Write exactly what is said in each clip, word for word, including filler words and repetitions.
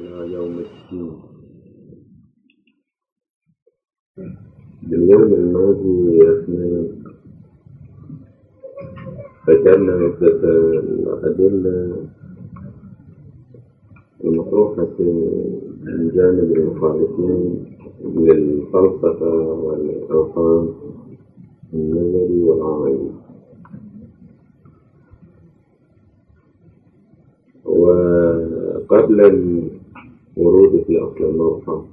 إلى يوم الدين. باليوم الماضي احنا ذكرنا عدة الأدلة المطروحة من جانب المخالفين للفلسفة والعرفان النظري والعملي، وقبل الورود في أصل الموضوع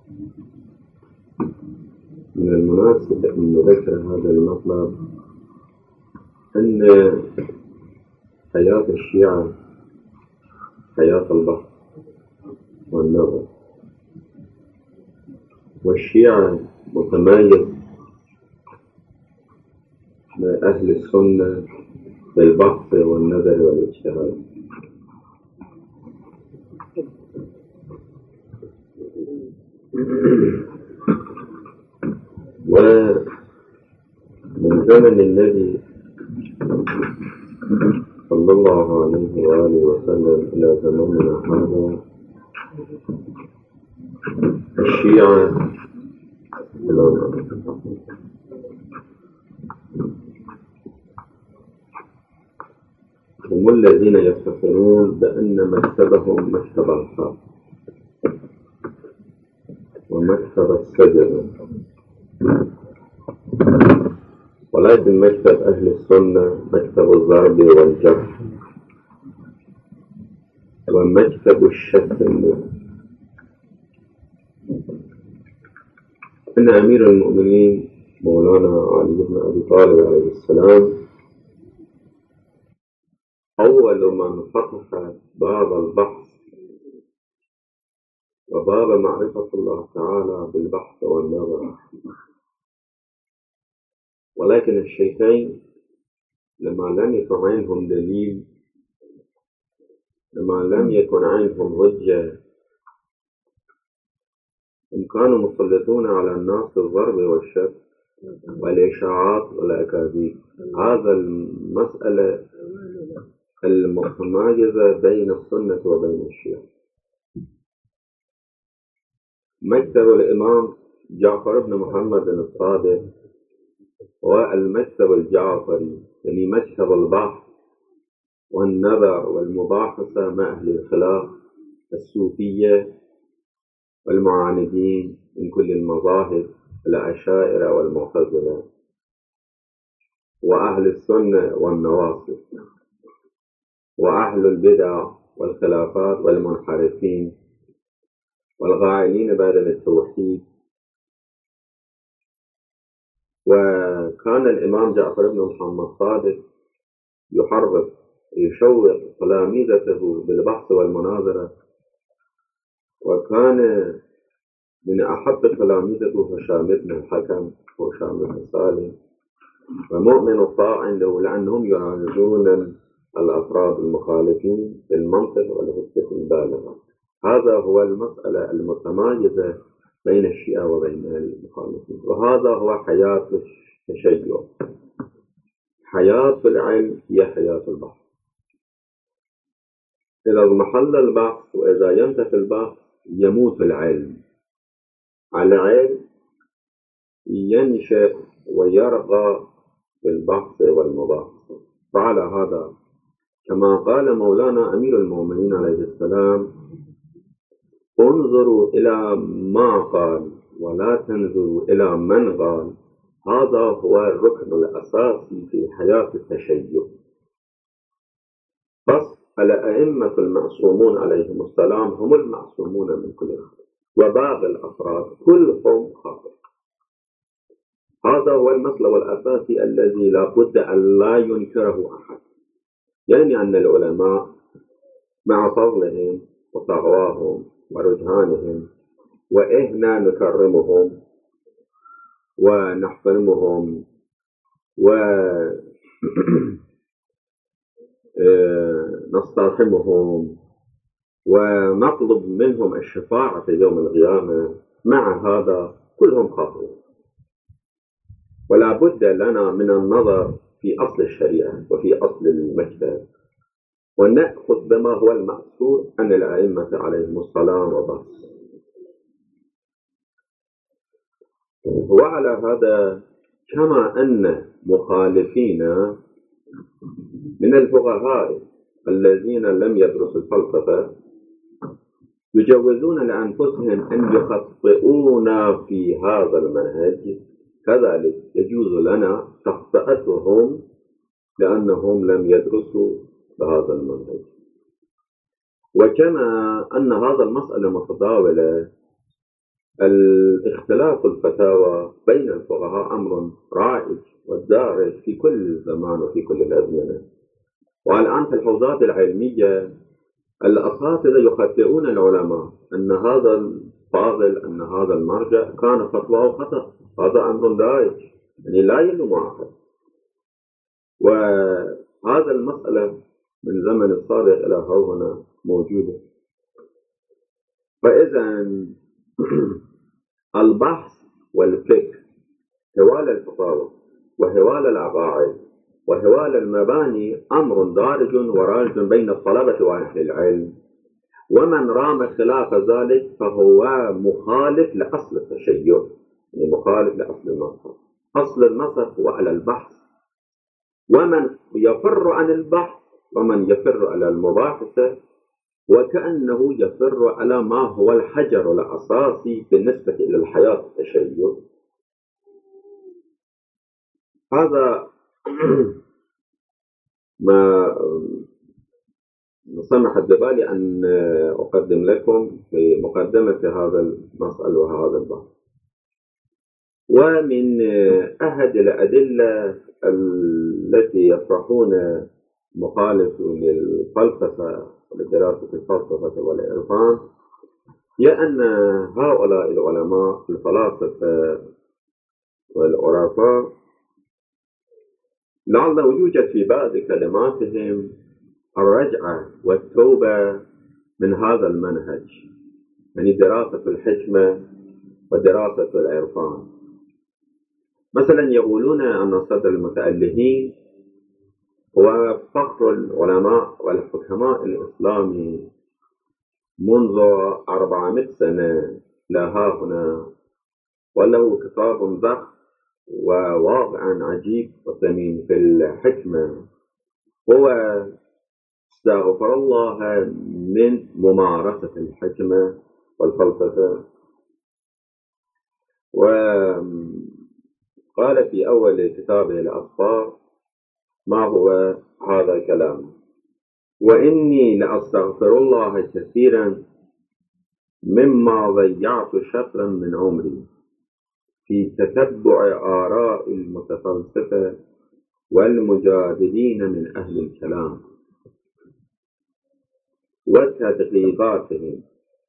من المناسب أن نذكر هذا المطلب أن حياة الشيعة حياة البحث والنظر، والشيعة متميز مع أهل السنة بالبحث والنظر والاجتهاد. ومن زمن النبي صلى الله عليه وآله وسلم إلى زماننا هذا الشيعة هم الذين يفتخرون بأن مكتبهم مكتب الحق ومكتب السجن، ولكن مكتب أهل السنة مكتب الضرب والجرح ومكتب الشتم. إن أمير المؤمنين مولانا علي بن أبي طالب عليه السلام أول من فتح باب البحث وباب معرفة الله تعالى بالبحث والنظر، ولكن الشيخين لما لم يكن عندهم دليل، لما لم يكن عندهم حجة، هم كانوا مسلطون على الناس بالضرب والشتم والإشاعات والأكاذيب. هذا المسألة المتميزة بين السنة وبين الشيعة. مكتب الإمام جعفر بن محمد الصادق والمكتب الجعفري، يعني مكتب البحث والنظر والمباحثة مع أهل الخلاف الصوفية والمعاندين من كل المذاهب، الأشاعرة والمعتزلة وأهل السنة والنواصب وأهل البدع والخلافات والمنحرفين والغائلين بعد التوحيد. وكان الإمام جعفر بن محمد الصادق يحرض يشوق تلاميذته بالبحث والمناظرة، وكان من أحب تلاميذته هشام بن الحكم وهشام بن سالم ومؤمن الطاعن له، لأنهم يعالجون الأفراد المخالفين بالمنطق والحجة البالغة. هذا هو المسألة المتميزة بين الشيعة وبين المخالفين، وهذا هو حياة التشيع. حياة العلم هي حياة البحث. إذا محل البحث وإذا ينتهي البحث يموت العلم. العلم ينشأ ويرقى بالبحث والمباحثة. فعلى هذا كما قال مولانا أمير المؤمنين عليه السلام: انظروا إلى ما قال ولا تنظروا إلى من قال. هذا هو الركن الأساسي في حياة التشيع. بس الأئمة المعصومون عليهم السلام هم المعصومون من كل خطأ، وبعض الأفراد كلهم خاطئ. هذا هو المطلب الأساسي الذي لا بد أن لا ينكره أحد. يعني أن العلماء مع فضلهم وتقواهم ورجحانهم، وإحنا نكرمهم ونحترمهم ونسترحمهم ونطلب منهم الشفاعة في يوم القيامة، مع هذا كلهم خاطئون. ولا بد لنا من النظر في أصل الشريعة وفي أصل المكتب ونأخذ بما هو المأثور عن الأئمة عليهم السلام وبس. وعلى هذا كما أن مخالفين من الفقهاء الذين لم يدرسوا الفلسفة يجوزون لأنفسهم أن يخطئون في هذا المنهج، كذلك يجوز لنا تخطئتهم لأنهم لم يدرسوا بهذا المنهج. وكما أن هذا المسألة متداولة، الاختلاف الفتاوى بين الفقهاء أمر رائج والدارج في كل زمان وفي كل الأزمنة. والآن في الحوزات العلمية الأساتذة يخطئون العلماء أن هذا الفاضل أن هذا المرجع كان فتواه خطأ، هذا أمر دارج يعني لا يلوم أحد. وهذا المسألة من زمن السابق إلى هنا موجودة. فإذا البحث والفكر هوال الفقهاء وهوال العقائد وهوال المباني أمر دارج وراج بين الطلبة وأهل العلم، ومن رام خلاف ذلك فهو مخالف لأصل التشيع، يعني مخالف لأصل المذهب. أصل المذهب هو على البحث، ومن يفر عن البحث ومن يفر على المباحثة وكأنه يفر على ما هو الحجر الأساسي بالنسبة إلى الحياة التشيع. هذا ما سمح ببالي أن أقدم لكم في مقدمة هذا المسأل وهذا البحث. ومن أحد الأدلة التي يطرحون مخالف للفلسفة ولدراسة الفلسفة والعرفان هي أن هؤلاء العلماء الفلاسفة والعرفاء لعله يوجد في بعض كلماتهم الرجعة والتوبة من هذا المنهج، يعني دراسة الحكمة ودراسة العرفان. مثلا يقولون أن صدر المتألهين هو فخر العلماء والحكماء الإسلامي منذ أربعمائة سنة لها هنا، وله كتاب ضخم وواضع عجيب وثمين في الحكمة، هو استغفر الله من ممارسة الحكمة والفلسفة. وقال في أول كتابه الأصفار ما هو هذا الكلام: وإني لأستغفر الله كثيرا مما ضيعت شطرا من عمري في تتبع آراء المتفلسفة والمجادلين من أهل الكلام وتدقيقاتهم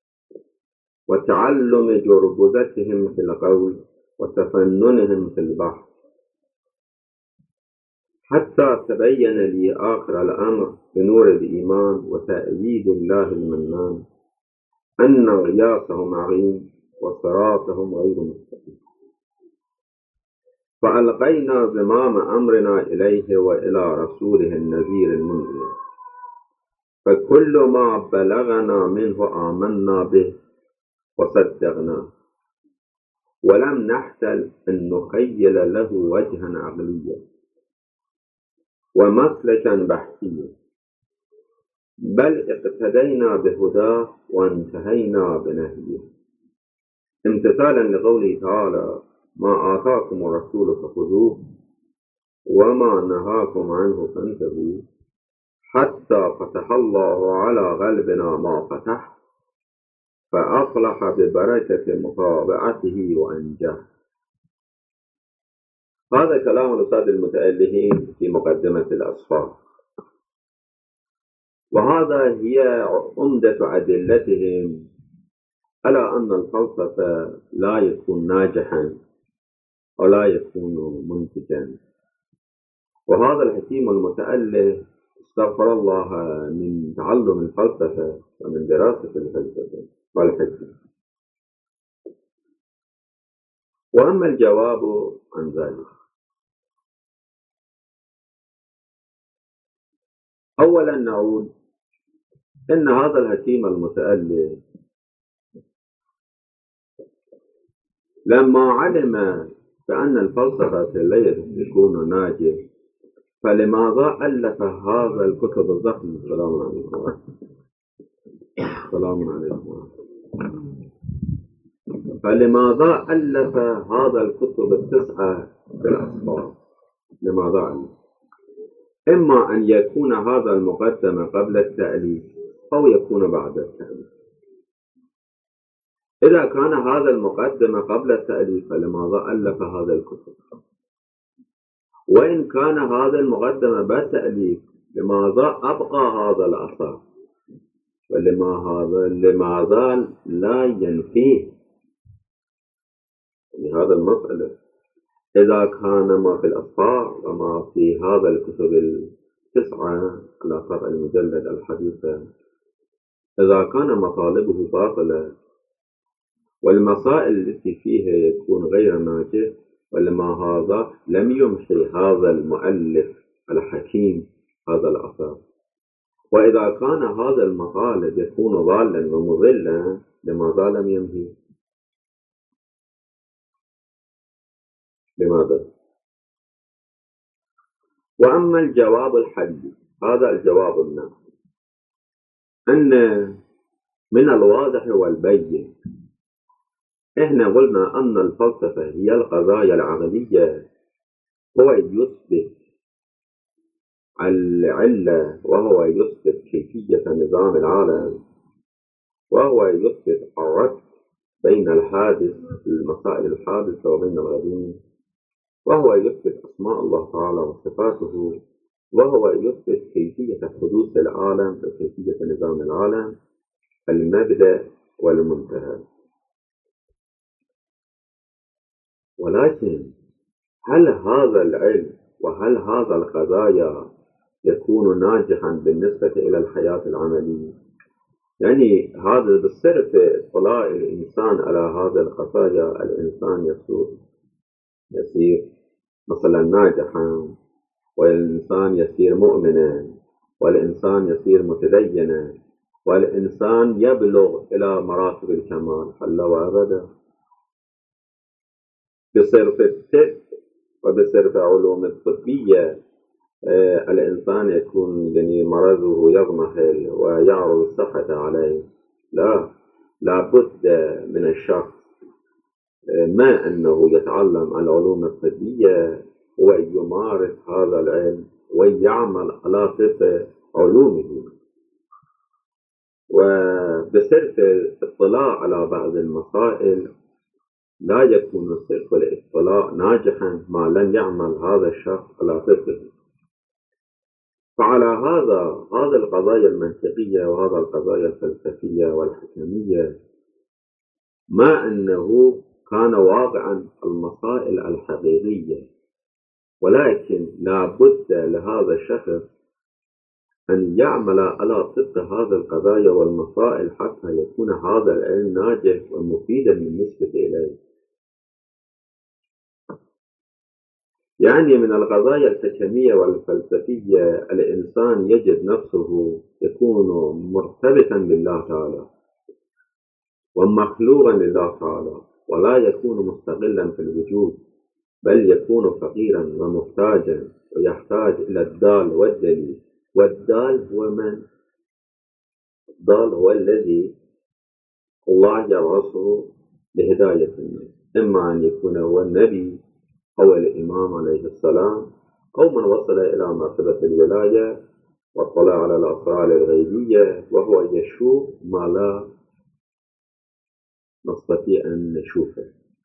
وتعلم جربذتهم في القول وتفننهم في البحث، حتى تبين لي آخر الأمر بنور الإيمان وتأييد الله المنان أن غياثهم عظيم وصراطهم غير مستقيم. فألقينا زمام أمرنا إليه وإلى رسوله النذير المنذر، فكل ما بلغنا منه آمنا به وصدقنا، ولم نحتل أن نخيل له وجها عقليا ومسلكا بحثيا، بل اقتدينا بهداه وانتهينا بنهيه، امتثالا لقوله تعالى: ما آتاكم الرسول فخذوه وما نهاكم عنه فانتهوا، حتى فتح الله على قلبنا ما فتح، فأصلح ببركة مطابعته وأنجح. هذا كلام الأستاذ المتألهين في مقدمة الأصفار، وهذا هي عمدة أدلتهم على أن الفلسفة لا يكون ناجحا ولا يكون منتجا. وهذا الحكيم المتأله استغفر الله من تعلم الفلسفة ومن دراسة الفلسفة والحكمة. وأما الجواب عن ذلك، أولا نقول إن هذا الحكيم المتألف لما علم بأن الفلسفة لا تكون ناجح، فلماذا ألف هذا الكتب الضخمة؟ سلام عليكم. سلام عليكم. فلماذا ألف هذا الكتب التسعة بالأسباب؟ لماذا ألف؟ إما أن يكون هذا المقدمة قبل التأليف أو يكون بعد التأليف. إذا كان هذا المقدمة قبل التأليف فلماذا ألف هذا الكتب؟ وإن كان هذا المقدمة بعد التأليف لماذا أبقى هذا الأثر؟ ولماذا لماذا لا ينفيه؟ هذا المسألة إذا كان ما في الأسفار وما في هذا الكتب التسعة على فرع المجلد الحديثة، إذا كان مطالبه باطلة والمسائل التي فيها يكون غير ناجح، ولما هذا لم يمحي هذا المؤلف الحكيم هذا الأثر. وإذا كان هذا المطالب يكون ضالا ومضلا لماذا لم يمحي؟ لماذا؟ وأما الجواب الحلي، هذا الجواب النافع، أن من الواضح والبين إحنا قلنا أن الفلسفة هي القضايا العقلية، هو يثبت العلة وهو يثبت كيفية نظام العالم، وهو يثبت الربط بين الحادث المسائل الحادثة وبين الغديم، وهو يثبت أسماء الله تعالى وصفاته، وهو يثبت كيفية حدوث العالم وكيفية نظام العالم، المبدأ والمنتهى. ولكن هل هذا العلم وهل هذا القضايا يكون ناجحا بالنسبة إلى الحياة العملية؟ يعني هذا بالصرف اطلاع الإنسان على هذه القضايا الإنسان يصير يصير مثلا ناجحا، والإنسان يصير مؤمنا، والإنسان يصير متدينا، والإنسان يبلغ إلى مراتب الكمال حل وأبدا. بصرف الطب وبصرف علوم الطبية آه الإنسان يكون يعني مرضه يضمحل ويعرض الصحة عليه. لا، لابد من الشخص آه ما أنه يتعلم العلوم الطبية ويمارس هذا العلم ويعمل على طب علومه. وبصرف الاطلاع على بعض المسائل لا يكون صرف الاطلاع ناجحا ما لم يعمل هذا الشخص على طبه. فعلى هذا هذه القضايا المنطقية وهذا القضايا الفلسفية والحكمية ما أنه كان واقعا المسائل الحقيقية، ولكن لا بد لهذا الشخص أن يعمل على طبق هذه القضايا والمسائل حتى يكون هذا العلم ناجح ومفيدا بالنسبة إليه. يعني من القضايا الحكمية والفلسفية الإنسان يجد نفسه يكون مرتبطا بالله تعالى ومخلوقا لله تعالى، ولا يكون مستقلا في الوجود، بل يكون فقيرا ومحتاجا ويحتاج إلى الدال والدليل. والدال هو من؟ الدال هو الذي الله يبعثه لهداية الناس، إما أن يكون هو النبي أو الإمام عليه السلام، أو من وصل إلى مرتبة الولاية واطلع على الأسرار الغيبية وهو يشوف ما لا نستطيع أن نشوفه.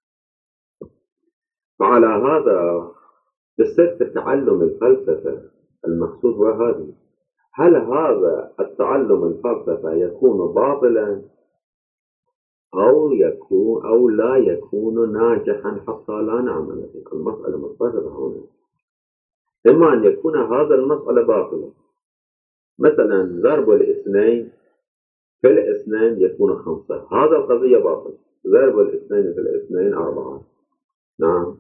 فعلى هذا بصرف تعلم الفلسفة المقصود هو هذا. هل هذا التعلم الفلسفة يكون باطلا أو يكون أو لا يكون ناجحا حتى لا نعمل به؟ المسألة مضطردة هنا. إما أن يكون هذا المسألة باطلة، مثلا ضرب الاثنين في الاثنين يكون خمسة، هذا القضية باطلة. ضرب الاثنين في الاثنين أربعة، نعم.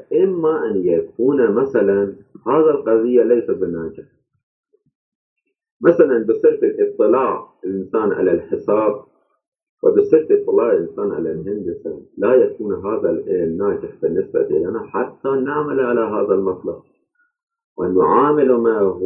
وإما أن يكون مثلا هذا القضية ليس بناجح، مثلا بصرف الاطلاع الإنسان على الحساب وبصرف اطلاع الإنسان على الهندسة لا يكون هذا الناجح بالنسبة لنا حتى نعمل على هذا المطلب ونعامل معه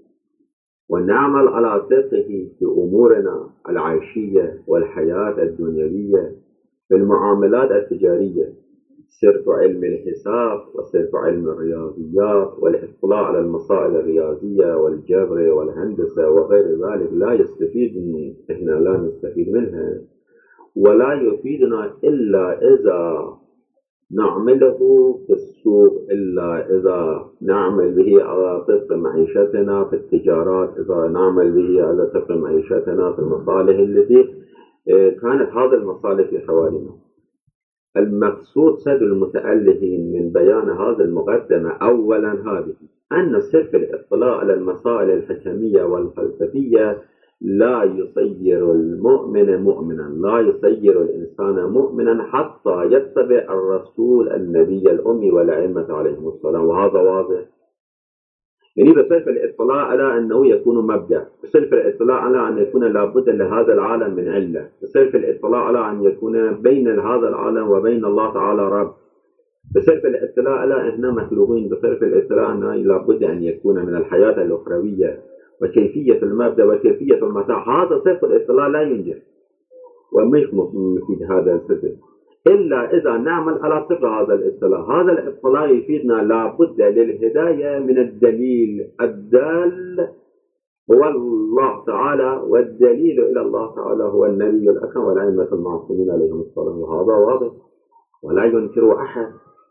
ونعمل على طبقه في أمورنا العيشية والحياة الدنيوية في المعاملات التجارية، صرف علم الحساب وصرف علم الرياضيات والاطلاع على المسائل الرياضية والجبر والهندسة وغير ذلك لا يستفيد من إحنا لا نستفيد منها ولا يفيدنا إلا إذا نعمله في السوق، إلا إذا نعمل به على طبق معيشتنا في التجارات، إذا نعمل به على طبق معيشتنا في المصالح التي كانت هذه المصالح في حوالينا. المقصود سد المتألهين من بيان هذه المقدمة أولا هذه أن صرف الاطلاع على المسائل الحكمية والفلسفية لا يصير المؤمن مؤمنا، لا يصير الإنسان مؤمنا حتى يتبع الرسول النبي الأمي والأئمة عليهم السلام، وهذا واضح. يعني بصرف الاطلاع على أنه يكون مبدأ، بصرف الاطلاع على أن يكون لابد لهذا العالم من علة، بصرف الاطلاع على أن يكون بين هذا العالم وبين الله تعالى رب، بصرف الاطلاع على إحنا مخلوقين، بصرف الاطلاع أنه لابد أن يكون من الحياة الأخروية وكيفية المبدأ وكيفية المتاع. هذا صرف الاطلاع لا ينجح ومش مفيد هذا الصرف إلا إذا نعمل على طبق هذا الاطلاع. هذا الاطلاع يفيدنا لابد للهداية من الدليل، الدال هو الله تعالى والدليل إلى الله تعالى هو النبي الأكرم والأئمة المعصومين عليهم السلام، وهذا واضح ولا ينكر أحد.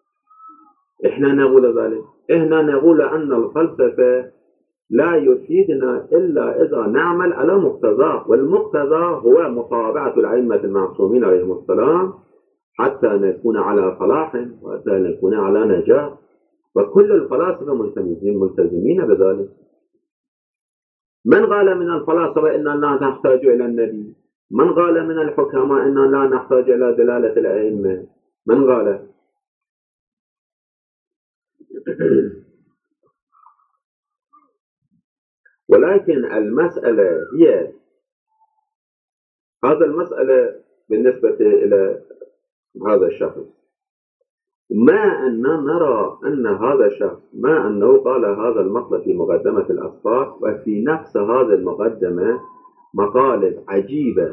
إحنا نقول ذلك، إحنا نقول أن الفلسفة لا يفيدنا إلا إذا نعمل على مقتضاه، والمقتضى هو متابعة الأئمة المعصومين عليهم السلام حتى نكون على فلاح وحتى نكون على نجاة، وكل الفلاسفة ملتزمين ملتزمين بذلك. من قال من الفلاسفة إننا لا نحتاج إلى النبي؟ من قال من الحكماء إننا لا نحتاج إلى دلالة الأئمة؟ من قال؟ ولكن المسألة هي هذا المسألة بالنسبة إلى هذا الشخص، ما أننا نرى أن هذا الشخص ما أنه قال هذا المطلب في مقدمة الأسفار، وفي نفس هذه المقدمة مطالب عجيبة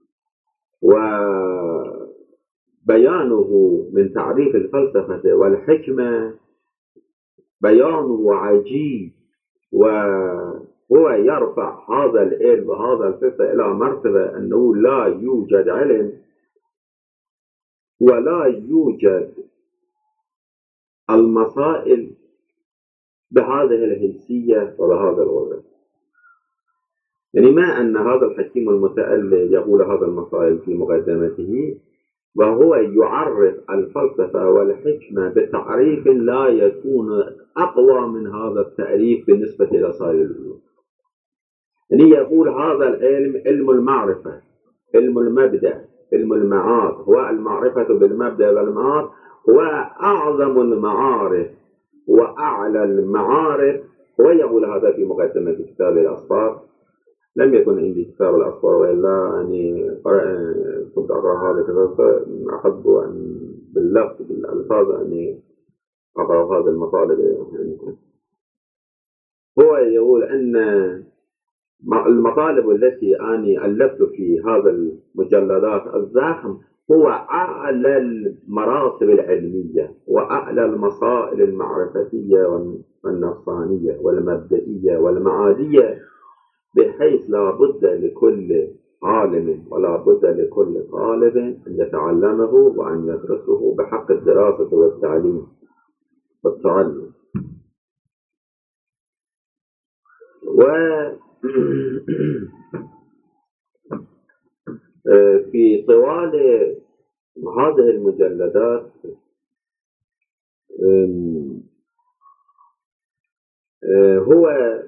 وبيانه من تعريف الفلسفة والحكمة بيانه عجيب، وهو يرفع هذا العلم وهذا الفقه إلى مرتبة أنه لا يوجد علم ولا يوجد المسائل بهذه الحيثية وبهذا الوضع. يعني ما أن هذا الحكيم المتألل يقول هذا المسائل في مقدمته وهو يعرف الفلسفة والحكمة بتعريف لا يكون أقوى من هذا التعريف بالنسبة إلى سائر العلوم. يعني يقول هذا العلم علم المعرفة، علم المبدأ، علم المعاد، هو المعرفة بالمبدأ والمعاد، هو أعظم المعارف وأعلى المعارف. ويقول هذا في مقدمة كتاب الأسفار. لم يكن عندي كتاب الأسفار وإلا أني كنت أقرأ هذا الكتاب، أحب أن باللفظ بالألفاظ أني أقرأ هذا المطالب. هو يقول أن المطالب التي أني ألفت في هذا المجلدات الزاخم هو أعلى المراتب العلمية وأعلى المسائل المعرفتية والنفسانية والمبدئية والمعادية، بحيث لا بد لكل عالم ولا بد لكل طالب أن يتعلمه وأن يدرسه بحق الدراسة والتعليم والتعلم. و في طوال هذه المجلدات هو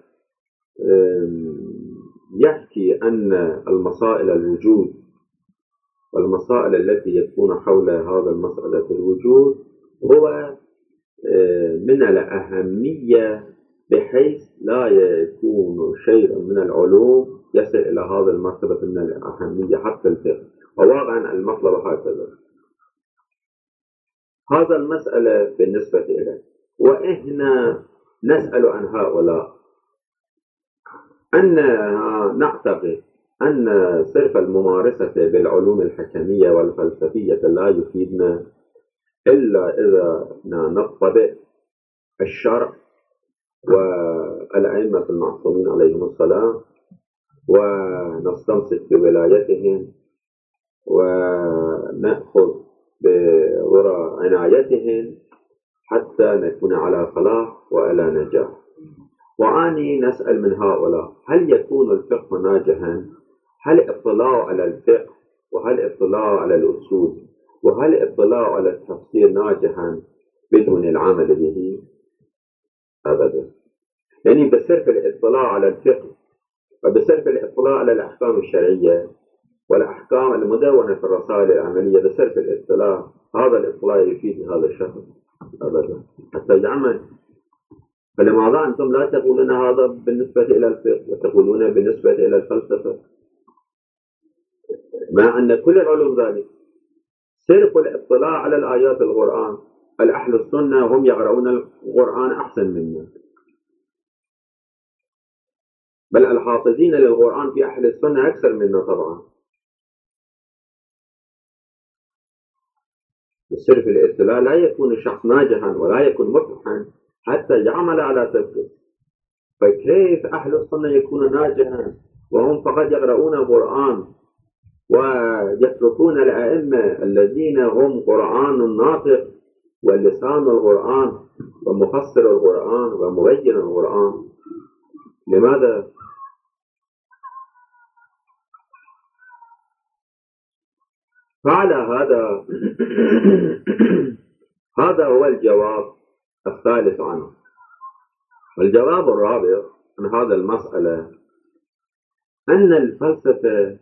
يحكي أن المسائل الوجود والمسائل التي يكون حول هذا المسألة الوجود هو من الأهمية بحيث لا يكون شيء من العلوم يصل إلى هذا المرتبة من الأهمية حتى الفقه. وواقعا المطلب هكذا. هذا المسألة بالنسبة إليه. وإحنا نسأل عن هؤلاء أن نعتقد أن صرف الممارسة بالعلوم الحكمية والفلسفية لا يفيدنا إلا إذا نطبق الشرع والأئمة المعصومين عليهم السلام ونستمسك بولايتهم ونأخذ بغرى عنايتهم حتى نكون على فلاح وعلى نجاح. وأني نسأل من هؤلاء: هل يكون الفقه ناجحا؟ هل اطلاع على الفقه وهل اطلاع على الأصول وهل اطلاع على التفسير ناجحا بدون العمل به؟ أبدا. يعني بصرف الاطلاع على الفقه وبصرف الاطلاع على الأحكام الشرعية والأحكام المدونة في الرسائل العملية، بصرف الاطلاع، هذا الاطلاع يفيد هذا الشخص؟ أبدا، حتى يعمل. فلماذا أنتم لا تقولون هذا بالنسبة إلى الفقه وتقولون بالنسبة إلى الفلسفة، مع أن كل العلوم ذلك؟ صرف الاطلاع على الآيات القرآن. الأهل السنة هم يقرؤون القرآن أحسن منا، بل الحافظين للقرآن في أهل السنة أكثر منا طبعا. بصرف الاطلاع لا يكون الشخص ناجحا ولا يكون مفلحا حتى يعمل على تفكير. فكيف أهل السنة يكون ناجحا وهم فقط يقرؤون القرآن ويتركون الأئمة الذين هم قرآن ناطق واللسان القرآن ومفسر القرآن ومبين القرآن؟ لماذا؟ فعلى هذا هذا هو الجواب الثالث عنه. والجواب الرابع عن هذا المسألة أن الفلسفة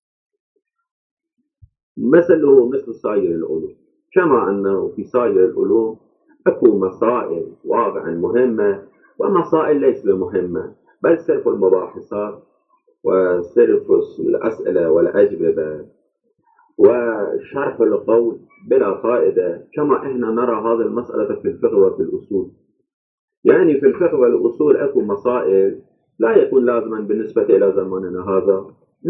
مثله مثل سائر العلوم، كما أنه في سائر العلوم أكو مسائل واقعا مهمة ومسائل ليس بمهمة، بل صرف المباحثات وصرف الأسئلة والأجوبة وشرح القول بلا فائدة، كما إحنا نرى هذه المسألة في الفقه وفي الأصول. يعني في الفقه والأصول أكو مسائل لا يكون لازما بالنسبة إلى زماننا هذا.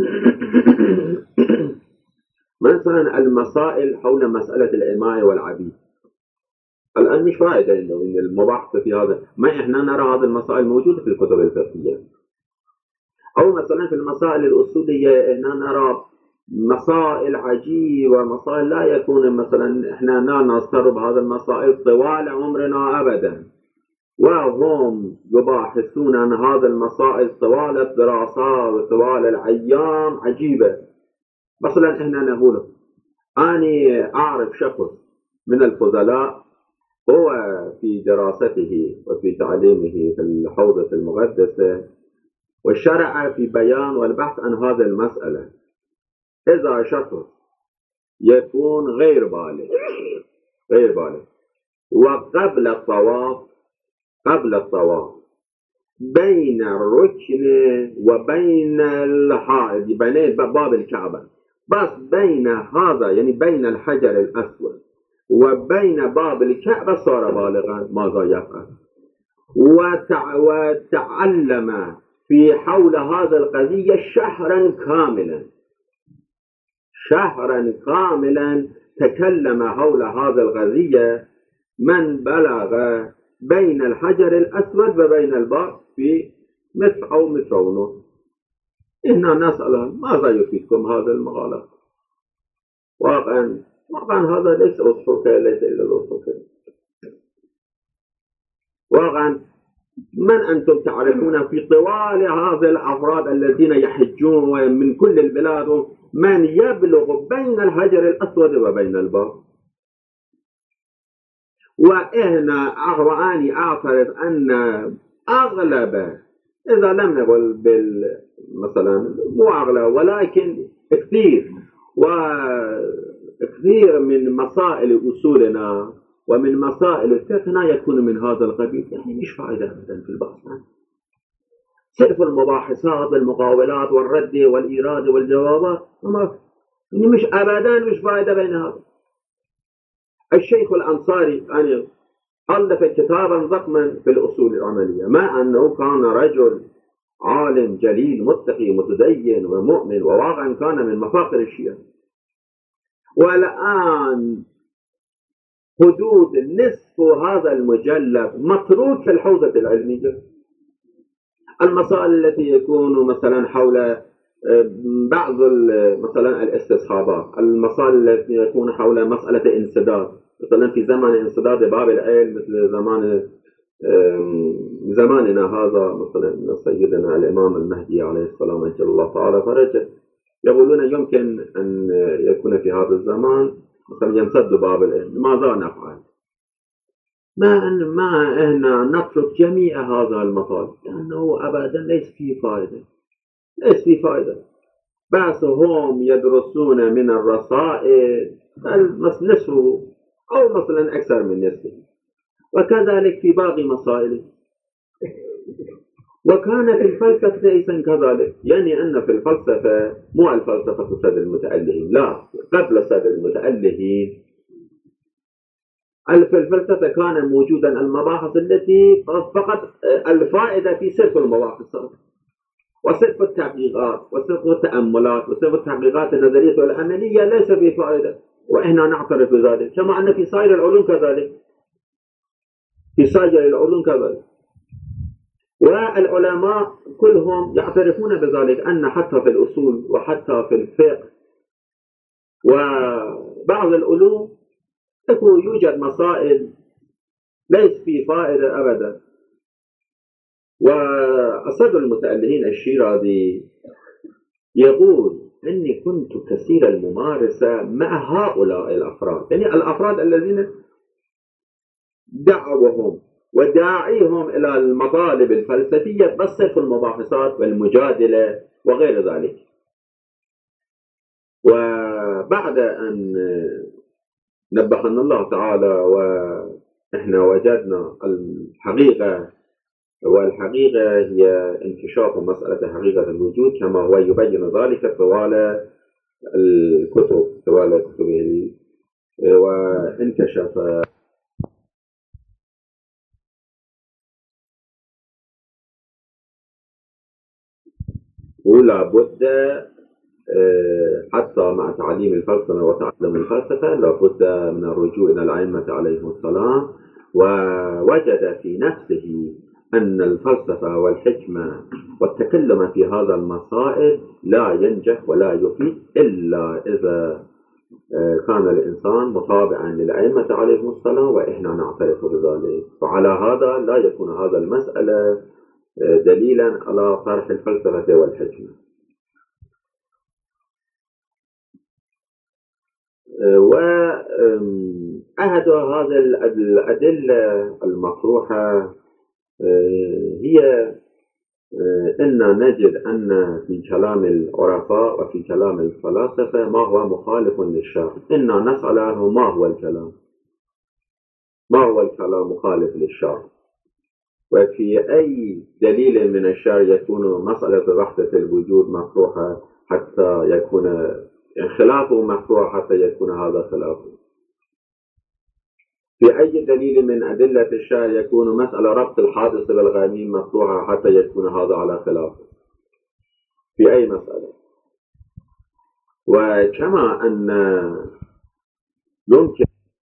مثلا المسائل حول مسألة الإماء والعبيد الآن مش فائدة إنه المباحثة في هذا، ما إحنا نرى هذه المسائل موجودة في الكتب الفقهية. أو مثلا في المسائل الأصولية إحنا نرى مسائل عجيبة، مسائل لا يكون مثلا إحنا نسترب هذه المسائل طوال عمرنا أبدا، وهم يباحثون عن هذا المسائل طوال الدراسات وطوال الأيام عجيبة. مثلا إحنا نقول أنا أعرف شخص من الفضلاء هو في دراسته وفي تعليمه في الحوضة المقدسة وشرع في بيان والبحث عن هذه المسألة. إذا شخص يكون غير بالغ غير بالغ وقبل الطواف قبل الطواف بين الركن وبين الحائط بين باب الكعبة، بس بين هذا يعني بين الحجر الأسود وبين باب الكعبة صار بالغا، ماذا يفعل؟ وتع... وتعلم في حول هذا القضية شهرا كاملا شهرا كاملا تكلم حول هذا القضية من بلغ بين الحجر الأسود وبين الباب في متر أو متر ونصف. إحنا نسأل ماذا يفيدكم هذا المغالطة؟ واقعا واقعا هذا ليس أصحك ليس إلا الأصحك. واقعا من أنتم تعرفون في طوال هذه الأفراد الذين يحجون من كل البلاد من يبلغ بين الحجر الأسود وبين الباب؟ وإحنا أخواني أعترف أن أغلب، إذا لم نقل بال مثلا مو أغلب ولكن كثير وكثير من مسائل أصولنا ومن مسائل الفقه يكون من هذا القبيل، يعني مش فائدة أبدا في البحث عنه. صرف المباحثات والمقاولات والرد والإيراد والجوابات وما يعني مش أبدا مش فائدة بين هذا. الشيخ الأنصاري يعني ألف كتابا ضخما في الأصول العملية، مع أنه كان رجل عالم جليل متقي متدين ومؤمن وواقعا كان من مفاخر الشيعة، والآن حدود نصف هذا المجلد متروك في الحوزة العلمية. المسائل التي يكون مثلا حول بعض مثلا الاستصحابات، المسائل التي يكون حول مسألة انسداد، مثلا في زمن انسداد باب العلم مثل زمان زماننا هذا، مثلا سيدنا الإمام المهدي عليه السلام عجل الله تعالى فرجه، يقولون يمكن أن يكون في هذا الزمان مثلا ينسد باب العلم، ماذا نفعل؟ ما أن ما أهنا نترك جميع هذا المطالب، لأنه أبدا ليس فيه فائدة، ليس فيه فائدة. بس هم يدرسون من الرسائل نصفه أو مثلا أكثر من نصفه، وكذلك في باقي مسائل. وكان في الفلسفة أيضا كذلك، يعني أن في الفلسفة مو الفلسفة سد المتألهين، لا، قبل سد المتألهين في الفلسفة كان موجودا المباحث التي فقط الفائدة في صرف المباحثات وصرف التحقيقات وصرف التأملات وصرف التحقيقات النظرية والعملية ليس بفائدة، وإحنا نعترف بذلك، كما أن في سائر العلوم كذلك، في سائر العلوم كذلك. والعلماء كلهم يعترفون بذلك، أن حتى في الأصول وحتى في الفقه وبعض العلوم يوجد مسائل ليس في فائدة أبدا. وأسد المتألهين الشيرازي يقول إني كنت كثير الممارسة مع هؤلاء الأفراد، يعني الأفراد الذين دعوهم وداعيهم إلى المطالب الفلسفية بس في المباحثات والمجادلة وغير ذلك. وبعد أن نبهنا الله تعالى وإحنا وجدنا الحقيقة، والحقيقة هي انكشاف مسألة حقيقة الوجود كما هو يبين ذلك طوال الكتب طوال كتبه، وانكشف ولا بد حتى مع تعليم الفلسفة وتعلم الفلسفة لابد من الرجوع إلى الأئمة عليهم السلام، ووجد في نفسه أن الفلسفة والحكمة والتكلم في هذا المسائل لا ينجح ولا يفيد إلا إذا كان الإنسان متابعا للأئمة عليهم السلام، وإحنا نعترف بذلك. فعلى هذا لا يكون هذا المسألة دليلا على طرح الفلسفة والحكمة. وأحد هذه الأدلة المطروحة هي أن نجد أن في كلام العرفاء وفي كلام الفلاسفة ما هو مخالف للشرع. إن نسأله ما هو الكلام، ما هو الكلام مخالف للشرع، وفي أي دليل من الشرع يكون مسألة وحدة الوجود مطروحة حتى يكون يعني خلافه مطروح حتى يكون هذا خلافه. في أي دليل من أدلة الشرع يكون مسألة ربط الحادث بالغنيم مطروحة حتى يكون هذا على خلافه في أي مسألة. وكما أن يمكن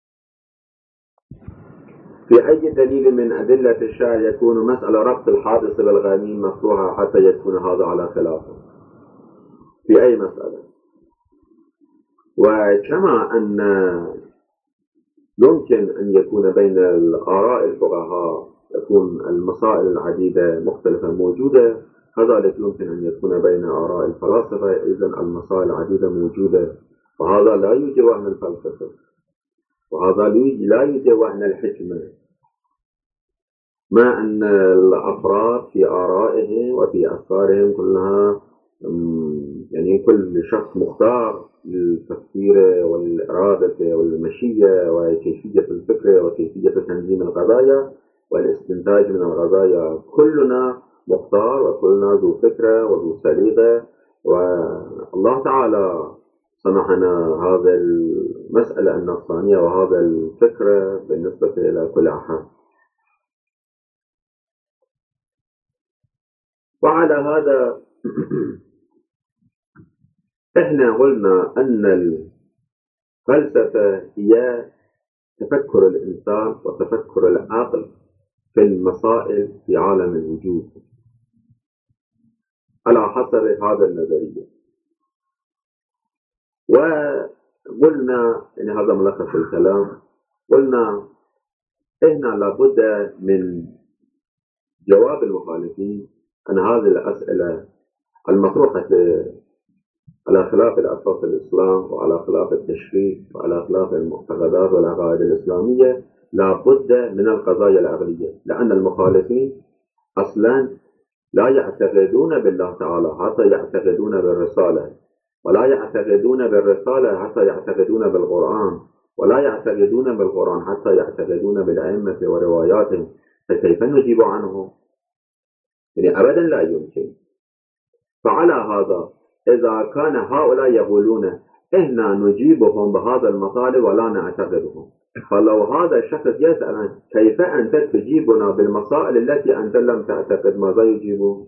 في أي دليل من أدلة الشرع يكون مسألة ربط الحادث بالغنيم مطروحة حتى يكون هذا على خلافه في أي مسألة. وكما أن يمكن أن يكون بين الآراء الفقهاء يكون المسائل العديدة مختلفة موجودة، كذلك يمكن أن يكون بين آراء الفلاسفة أيضا المسائل العديدة موجودة، وهذا لا يوجب عن الفلسفة، وهذا لا يوجب عن الحكمة، مع أن الأفراد في آرائهم وفي أفكارهم كلها يعني كل شخص مختار التفكير والإرادة والمشية وكيفية الفكر وكيفية تنظيم القضايا والاستنتاج من القضايا. كلنا مختار وكلنا ذو فكرة وذو سليقة، والله تعالى سمحنا هذا المسألة النفسانية وهذا الفكرة بالنسبة إلى كل أحد. وعلى هذا احنا قلنا أن الفلسفة هي تفكر الإنسان وتفكر العقل في المسائل في عالم الوجود على حسب هذا النظرية. وقلنا إن هذا ملخص الكلام. قلنا إحنا لابد من جواب المخالفين عن هذه الأسئلة المطروحة على خلاف الأساس الإسلام وعلى خلاف التشريع وعلى خلاف المعتقدات والعقائد الإسلامية. لابد من القضايا العقلية، لأن المخالفين أصلا لا يعتقدون بالله تعالى حتى يعتقدون بالرسالة، ولا يعتقدون بالرسالة حتى يعتقدون بالقرآن، ولا يعتقدون بالقرآن حتى يعتقدون بالأئمة ورواياتهم. فكيف نجيب عنهم؟ يعني أبدا لا يمكن. فعلى هذا إذا كان هؤلاء يقولون إحنا نجيبهم بهذا المطالب ولا نعتقدهم، فلو هذا الشخص يسأل كيف أنت تجيبنا بالمسائل التي أنت لم تعتقد، ماذا يجيبون؟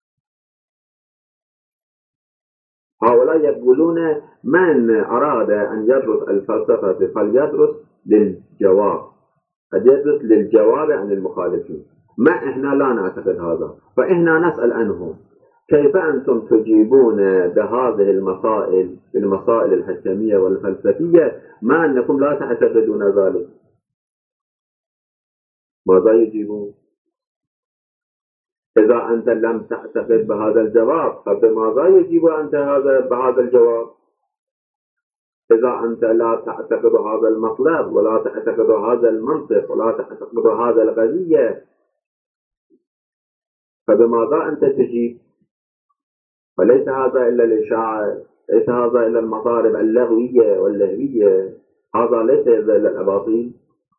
هؤلاء يقولون من أراد أن يدرس الفلسفة فليدرس للجواب، قد يدرس للجواب عن المخالفين. ما إحنا لا نعتقد هذا، فإحنا نسأل عنهم كيف أنتم تجيبون بهذه المسائل المسائل الحكمية والفلسفية ما أنكم لا تعتقدون ذلك؟ ماذا يجيبون؟ إذا أنت لم تعتقد بهذا الجواب فبماذا يجيب أنت هذا بهذا الجواب؟ إذا أنت لا تعتقد هذا المطلب ولا تعتقد هذا المنطق ولا تعتقد هذا القضية فبماذا أنت تجيب؟ فليس هذا إلا الإشاعة، ليس هذا إلا المطالب اللغوية واللهوية، هذا ليس إلا الأباطيل.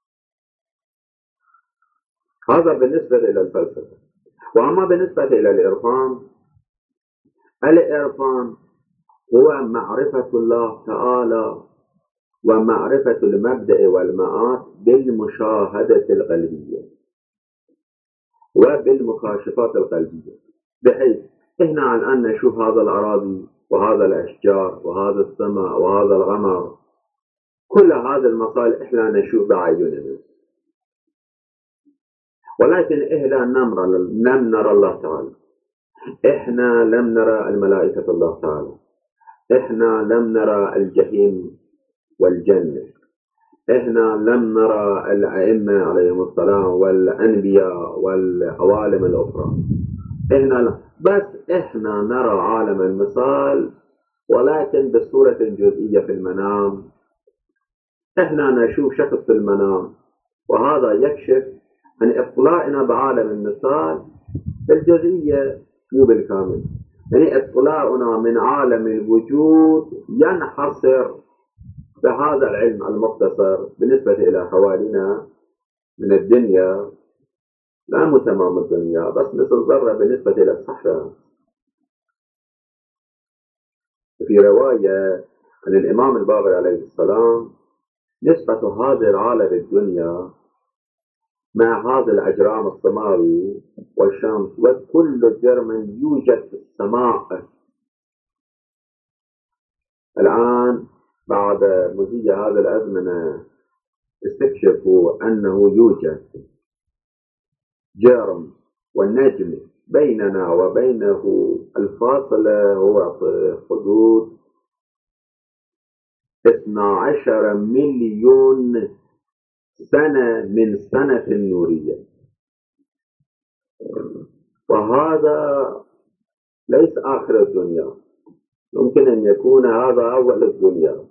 هذا بالنسبة إلى الفلسفة. وأما بالنسبة إلى العرفان، العرفان هو معرفة الله تعالى ومعرفة المبدأ والمآت بالمشاهدة القلبية وبالمكاشفات القلبية، بحيث إحنا الآن نشوف هذا الأراضي وهذا الأشجار وهذا السماء وهذا القمر، كل هذه المسائل إحنا نشوف بعيوننا، ولكن إحنا لم نرى الله تعالى. إحنا لم نرى الملائكة الله تعالى، إحنا لم نرى الجحيم والجنة، إحنا لم نرى الأئمة عليهم السلام والأنبياء والعوالم الأخرى. إحنا لا. بس إحنا نرى عالم المثال ولكن بصورة جزئية في المنام. إحنا نشوف شخص في المنام، وهذا يكشف عن إطلاعنا بعالم المثال بالجزئية مو بالكامل. يعني إطلاعنا من عالم الوجود ينحصر بهذا العلم المختصر بالنسبة إلى حوالينا من الدنيا، لا مو تمام الدنيا بس مثل ذرة بالنسبة إلى الصحراء. في رواية عن الإمام الباقر عليه السلام نسبة هذا العالم الدنيا مع هذا الأجرام السماوي والشمس وكل جرم يوجد في السماء. الآن بعد مضي هذا الأزمنة استكشفوا أنه يوجد جرم والنجم بيننا وبينه الفاصلة هو حدود اثنا عشر مليون سنة من سنة نورية، وهذا ليس آخر الدنيا، يمكن أن يكون هذا أول الدنيا.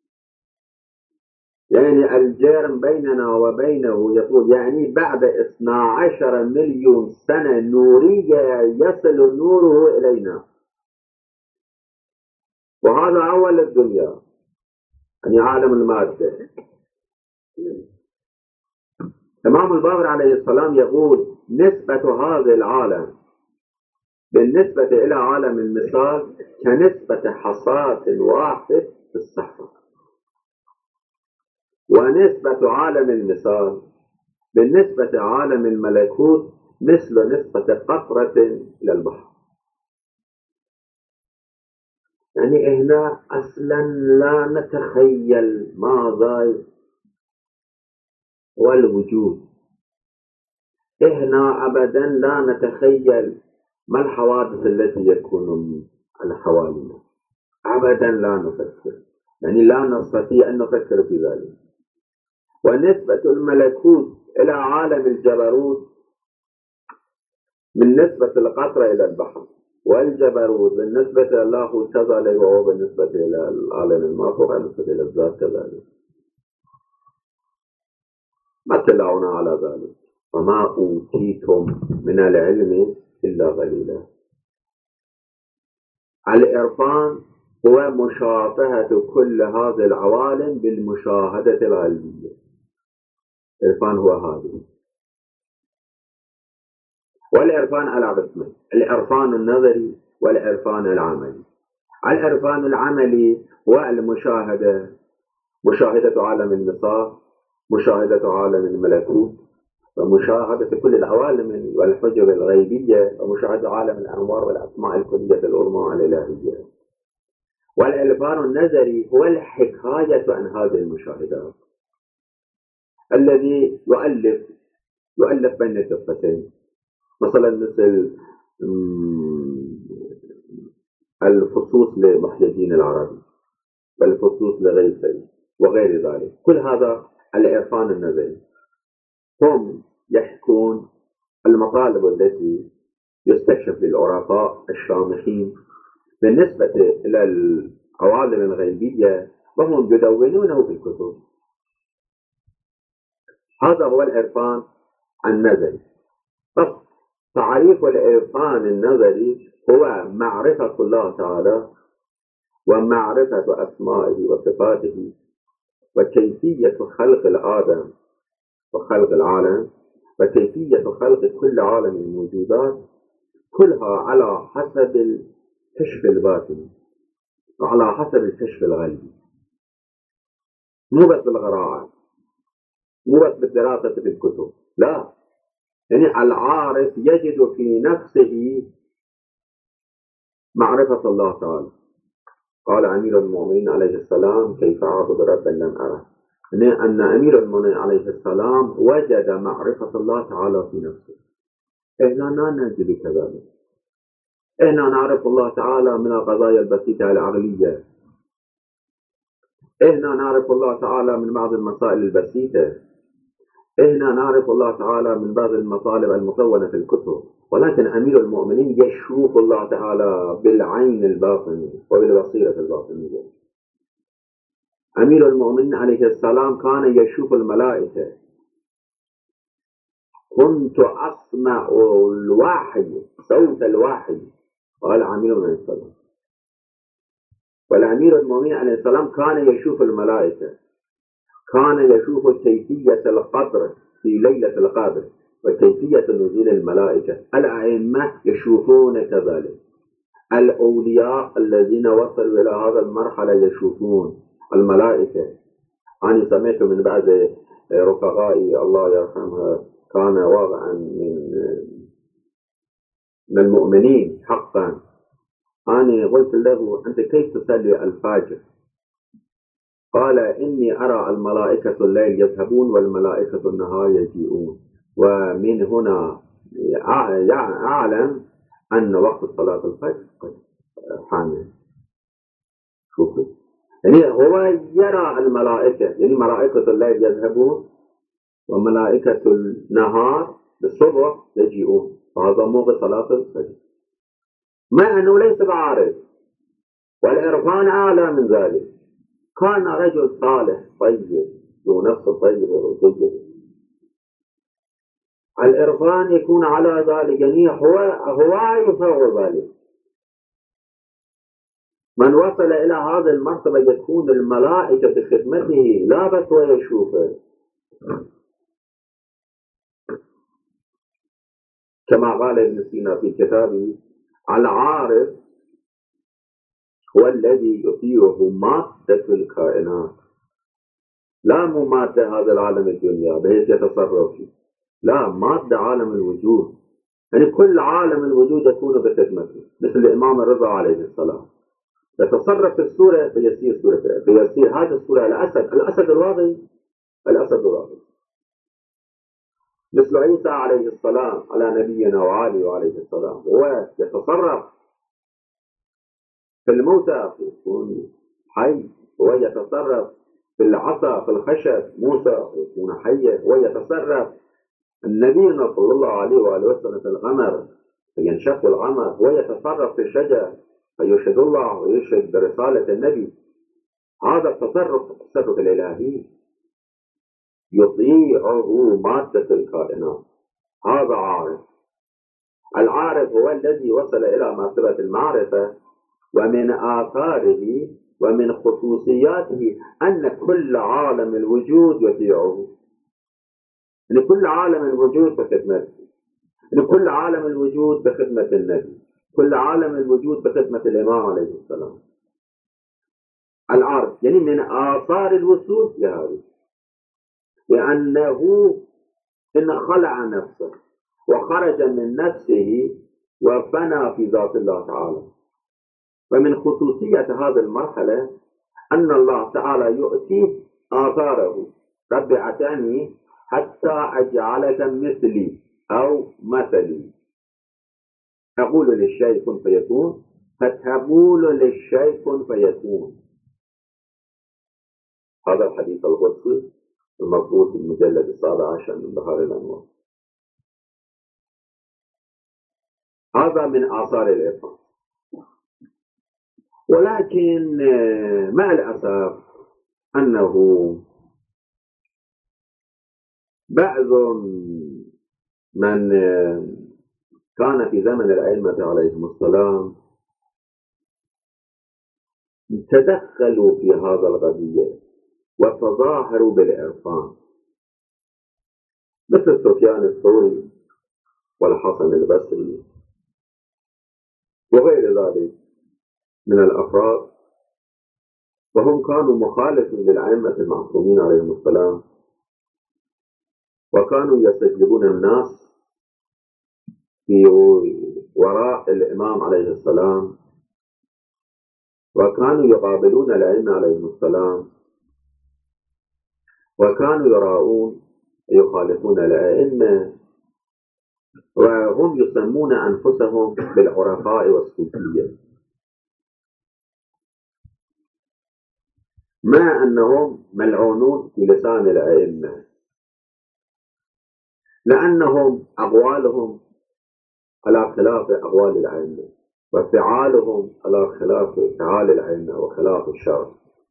يعني الجرم بيننا وبينه يقول يعني بعد اثنا عشر مليون سنة نورية يصل نوره إلينا. وهذا أول الدنيا، يعني عالم المادة. الإمام الباقر عليه السلام يقول نسبة هذا العالم بالنسبة إلى عالم المثال كنسبة حصاة واحد في الصحراء، ونسبة عالم المثال بالنسبة عالم الملكوت مثل نسبة قطرة إلى البحر. يعني هنا أصلا لا نتخيل ماذا هو الوجود، هنا أبدا لا نتخيل ما الحوادث التي يكون على حوالينا، أبدا لا نفكر، يعني لا نستطيع أن نفكر في ذلك. ونسبة الملكوت إلى عالم الجبروت من نسبة القطرة إلى البحر، والجبروت بالنسبة لله كذلك، وهو بالنسبة إلى العالم المرفوع بالنسبة إلى الذات كذلك. ما اطلعنا على ذلك، وما أوتيتم من العلم إلا قليلا. العرفان هو مشابهة كل هذه العوالم بالمشاهدة القلبية. العرفان هو هذا. والعرفان على قسمين: العرفان النظري والعرفان العملي. العرفان العملي هو المشاهدة، مشاهدة عالم المصاف، مشاهدة عالم الملكوت، ومشاهدة كل العوالم والحجب الغيبية، ومشاهدة عالم الأنوار والأسماء الكلية الأربعة الإلهية. والعرفان النظري هو الحكاية عن هذه المشاهدات، الذي يؤلف يؤلف بين الدفتين، مثلا مثل الفصوص لمحي الدين العربي، والفصوص لغيثري وغير ذلك. كل هذا العرفان النظري. هم يحكون المطالب التي يستكشف للعرفاء الشامخين بالنسبة إلى العوالم الغيبية، وهم يدونونه في الكتب. هذا هو العرفان النظري. تعريف العرفان النظري هو معرفة الله تعالى ومعرفة أسمائه وصفاته وكيفية خلق الآدم وخلق العالم وكيفية خلق كل عالم الموجودات، كلها على حسب الكشف الباطني وعلى حسب الكشف الغيبي، مو بس بالقراءة، مو بس بالدراسة في الكتب، لا. يعني العارف يجد في نفسه معرفة الله تعالى. قال أمير المؤمنين عليه السلام: كيف أعبد ربا لم أره؟ أن أمير المؤمنين عليه السلام وجد معرفة الله تعالى في نفسه. إحنا لا نجد كذلك. إحنا نعرف الله تعالى من القضايا البسيطة العقلية، إحنا نعرف الله تعالى من بعض المسائل البسيطة، إحنا نعرف الله تعالى من بعض المطالب المكونة في الكتب. ولكن أمير المؤمنين يشوف الله تعالى بالعين الباطنية وبالبصيرة الباطنية. أمير المؤمنين عليه السلام كان يشوف الملائكة. كنت أسمع الوحي، صوت الوحي، قال أمير المؤمنين عليه السلام. والأمير المؤمنين عليه السلام كان يشوف الملائكة، كان يشوف كيفية القدر في ليلة القدر وكيفية نزول الملائكة. الأئمة يشوفون كذلك، الأولياء الذين وصلوا إلى هذا المرحلة يشوفون الملائكة. أنا سمعت من بعض رفقائي الله يرحمها، كان واقعا من من المؤمنين حقا، أنا قلت له: أنت كيف تصلي الفجر؟ قال: إني أرى الملائكة الليل يذهبون والملائكة النهار يجيئون، ومن هنا أعلم أن وقت صلاة الفجر قد حان. شوفوا، يعني هو يرى الملائكة، يعني ملائكة الليل يذهبون وملائكة النهار بالصبح يجيئون، وهذا موقع صلاة الفجر، مع أنه ليس بعارف. والعرفان أعلى من ذلك. كان رجل صالح طيب ذو نفس طيب وجيد. العرفان يكون على ذلك، يعني هو هو يفوق ذلك. من وصل إلى هذه المرتبة يكون الملائكة بخدمته لا بس ويشوفه، كما قال ابن سينا في كتابه: العارف هو الذي يطيعه مادة الكائنات، لا مو مادة هذا العالم الدنيا بحيث يتصرف فيه، لا، مادة عالم الوجود، يعني كل عالم الوجود يكون بخدمته، مثل الإمام الرضا عليه السلام يتصرف في السورة فيسير سورة فيسير هذه السورة الأسد الأسد الواضي الأسد الواضي، مثل عيسى عليه السلام على نبينا وعلي عليه السلام، هو يتصرف في الموتى فيكون حي، هو يتصرف في العصا في الخشب موسى يكون حيا، هو يتصرف النبي صلى الله عليه وآله وسلم في الغمر فينشق الغمر، هو يتصرف في الشجر فيشهد الله ويشهد برسالة النبي. هذا التصرف التصرف الإلهي يطيعه مادة الكائنات، هذا عارف. العارف هو الذي وصل إلى مرتبة المعرفة، ومن آثاره ومن خصوصياته أن كل عالم الوجود يطيعه، أن كل عالم الوجود بخدمته، أن كل عالم الوجود بخدمة النبي، كل عالم الوجود بخدمة الإمام عليه السلام. العارف يعني من آثار الوصول لهذه، لأنه إن خلع نفسه وخرج من نفسه وفنى في ذات الله تعالى. ومن خصوصية هذه المرحلة أن الله تعالى يؤتي آثاره، رب أعطني حتى أجعلك مثلي أو مثلي، أقول للشيء كن فيكون فتقول للشيء كن فيكون. هذا الحديث القدسي المذكور في المجلد السابع عشر من بحار الأنوار. هذا من آثار الإرفان. ولكن مع الأسف أنه بعض من كان في زمن الأئمة عليهم السلام تدخلوا في هذا القضية وتظاهروا بالإرفان، مثل سفيان الثوري والحسن البصري وغير ذلك من الأفراد، وهم كانوا مخالفين للأئمة المعصومين عليهم السلام، وكانوا يستجلبون الناس في وراء الإمام عليه السلام، وكانوا يقابلون الأئمة عليهم السلام، وكانوا يراؤون يخالفون الأئمة، وهم يسمون أنفسهم بالعرفاء والصوفية، مع أنهم ملعونون في لسان الأئمة، لأنهم أقوالهم على خلاف أقوال الأئمة، وفعالهم على خلاف فعال الأئمة وخلاف الشرع.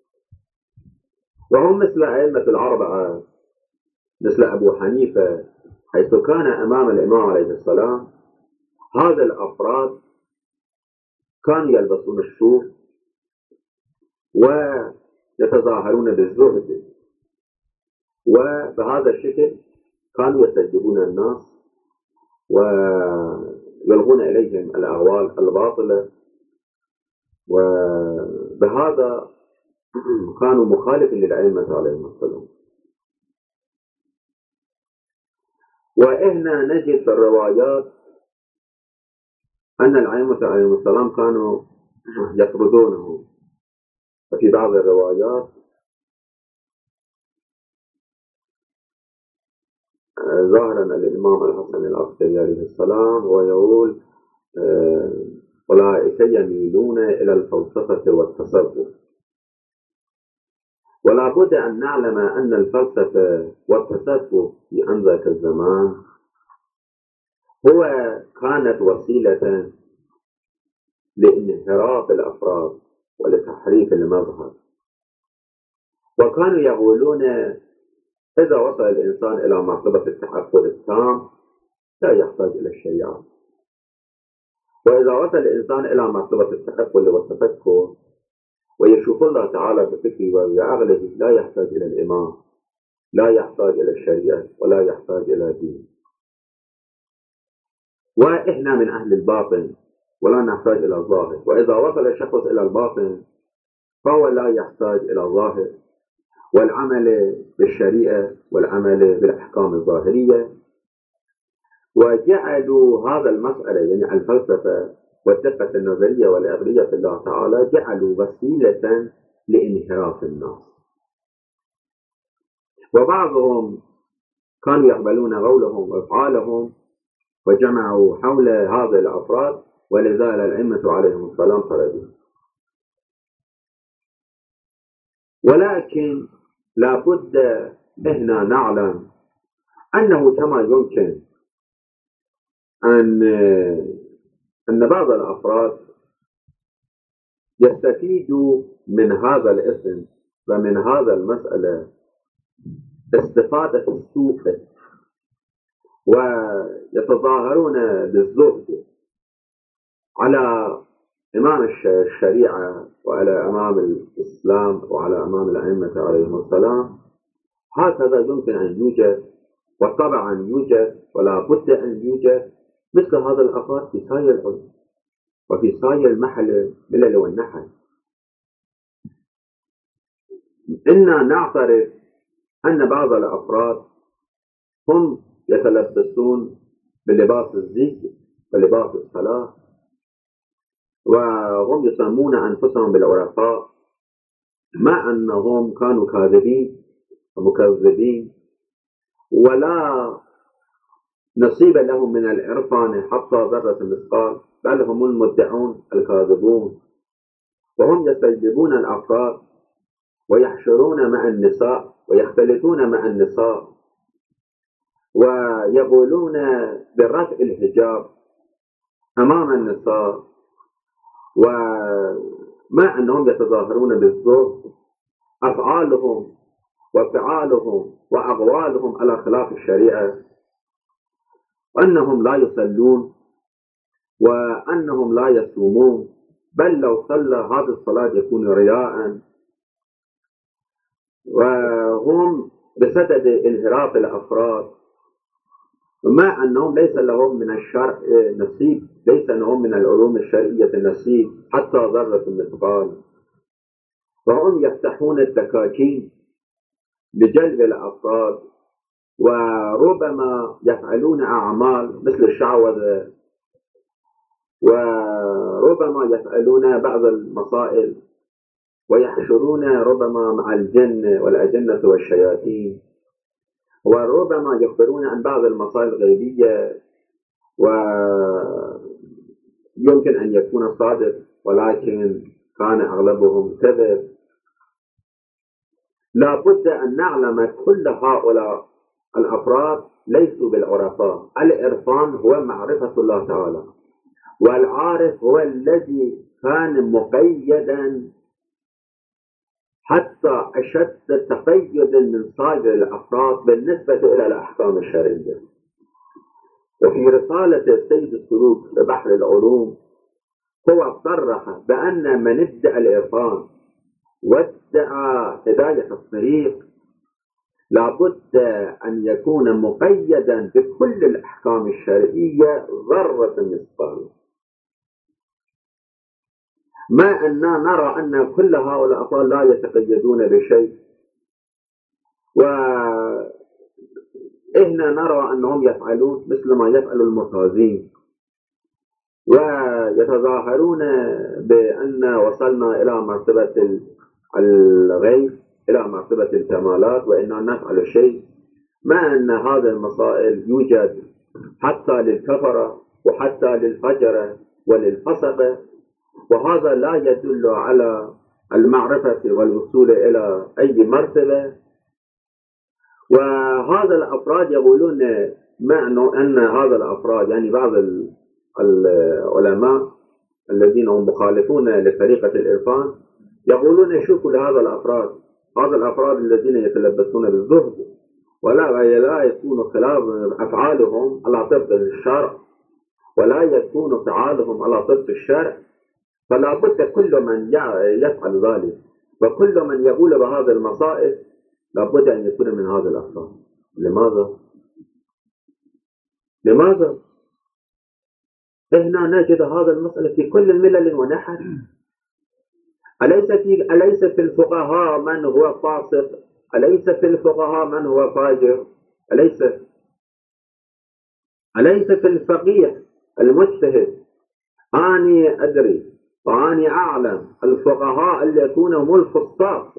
وهم مثل أئمة الأربعة، مثل أبو حنيفة، حيث كان أمام الإمام عليه السلام هذا الأفراد كانوا يلبسون الشوف ويتظاهرون بالزهد، وبهذا الشكل كانوا يستجيبون الناس ويلغون إليهم الأهوال الباطلة، وبهذا كانوا مخالفين للأئمة عليهم السلام. وإحنا نجد في الروايات أن الأئمة عليهم السلام كانوا يطردونه، وفي بعض الروايات ظاهرا الإمام الحسن العسكري عليه السلام ويقول أولئك يميلون إلى الفلسفة والتصوف. ولا بد أن نعلم أن الفلسفة والتصوف في ذاك الزمان هو كانت وسيلة لانحراف الأفراد ولتحريف المظهر، وكانوا يقولون إذا وصل الإنسان إلى مرتبة التحفظ التام لا يحتاج إلى الشريعة، وإذا وصل الإنسان إلى مرتبة التحفظ والتفكر ويشوف الله تعالى بفكره وبعقله، لا يحتاج إلى الإمام، لا يحتاج إلى الشريعة، ولا يحتاج إلى دين. وإحنا من أهل الباطن ولا نحتاج إلى الظاهر. وإذا وصل الشخص إلى الباطن فهو لا يحتاج إلى الظاهر، والعمل بالشريعة والعمل بالأحكام الظاهرية. وجعلوا هذا المسألة يعني الفلسفة والدقة النظرية والعقلية في الله تعالى جعلوا وسيلة لانحراف الناس. وبعضهم كانوا يقبلون قولهم وافعالهم وجمعوا حول هذه الافراد، ولذا الائمه عليهم السلام طردوا. ولكن لابد احنا نعلم انه كما يمكن ان ان بعض الافراد يستفيدوا من هذا الاسم ومن هذا المسألة استفادة السوء، ويتظاهرون بالزهد على إمام الشريعة وعلى إمام الإسلام وعلى إمام الأئمة عليهم السلام. هكذا يمكن أن يوجد، وطبعا يوجد ولا بد أن يوجد مثل هذا الأفراد في سائر العلوم وفي سائر المحل ملل والنحل. إنا نعترف أن بعض الأفراد هم يتلبسون بلباس الزي ولباس الصلاة، وهم يسمون أنفسهم بالعرفاء، مع أنهم كانوا كاذبين ومكذبين ولا نصيب لهم من العرفان حتى ذرة مثقال، بل هم المدعون الكاذبون. وهم يستجلبون الأفراد ويحشرون مع النساء ويختلطون مع النساء ويقولون برفع الحجاب أمام النساء، ومع أنهم يتظاهرون بالزهد أفعالهم وفعالهم وأقوالهم على خلاف الشريعة، وأنهم لا يصلون وأنهم لا يصومون، بل لو صلى هذه الصلاة يكون رياء. وهم بسبب انحراف الأفراد، مع أنهم ليس لهم من الشرع نصيب، ليس لهم من العلوم الشرعية نصيب حتى ذرة مثقال، فهم يفتحون الدكاكين لجلب الأفراد، وربما يفعلون أعمال مثل الشعوذة، وربما يفعلون بعض المصائب ويحشرون ربما مع الجن والأجنة والشياطين، وربما يخبرون عن بعض المصائب الغيبية ويمكن أن يكون صادق ولكن كان أغلبهم كذب. لا بد أن نعلم كل هؤلاء الأفراد ليسوا بالعرفاء. العرفان هو معرفة الله تعالى، والعارف هو الذي كان مقيدا حتى أشد تقيدا من سائر الأفراد بالنسبة إلى الأحكام الشرعية. وفي رسالة سيد السلوك في بحر العلوم هو صرح بأن من ادعى العرفان وادعى هداية الطريق لابد أن يكون مقيدا بكل الأحكام الشرعية ذرة مثقال، ما أننا نرى أن كل هؤلاء الأفراد لا يتقيدون بشيء، وإحنا نرى أنهم يفعلون مثل ما يفعل المرتازين، ويتظاهرون بأن وصلنا إلى مرتبة الغيب، إلى مرتبة الكمالات، وإننا نفعل شيء، مع أن هذا المسائل يوجد حتى للكفرة وحتى للفجرة وللفسقة، وهذا لا يدل على المعرفة والوصول إلى أي مرتبة. وهذا الأفراد يقولون معنى أن هذا الأفراد يعني بعض العلماء الذين هم مخالفون لطريقة العرفان يقولون شوفوا لهذا الأفراد، هذا الأفراد الذين يتلبسون بالزهد ولا لا يكون خلاف أفعالهم على طبق الشرع ولا يكون فعالهم على طبق الشرع، فلا بد كل من يفعل ذلك وكل من يقول بهذه المصائب لا بد أن يكون من هذا الأفراد. لماذا؟ لماذا؟ إحنا نجد هذا المسألة في كل الملل ونحن. أليس في أليس في الفقهاء من هو فاسق؟ أليس في الفقهاء من هو فاجر؟ أليس أليس في الفقيه المجتهد؟ أني أدري وأني أعلم الفقهاء اللي يكونوا هم الفساق.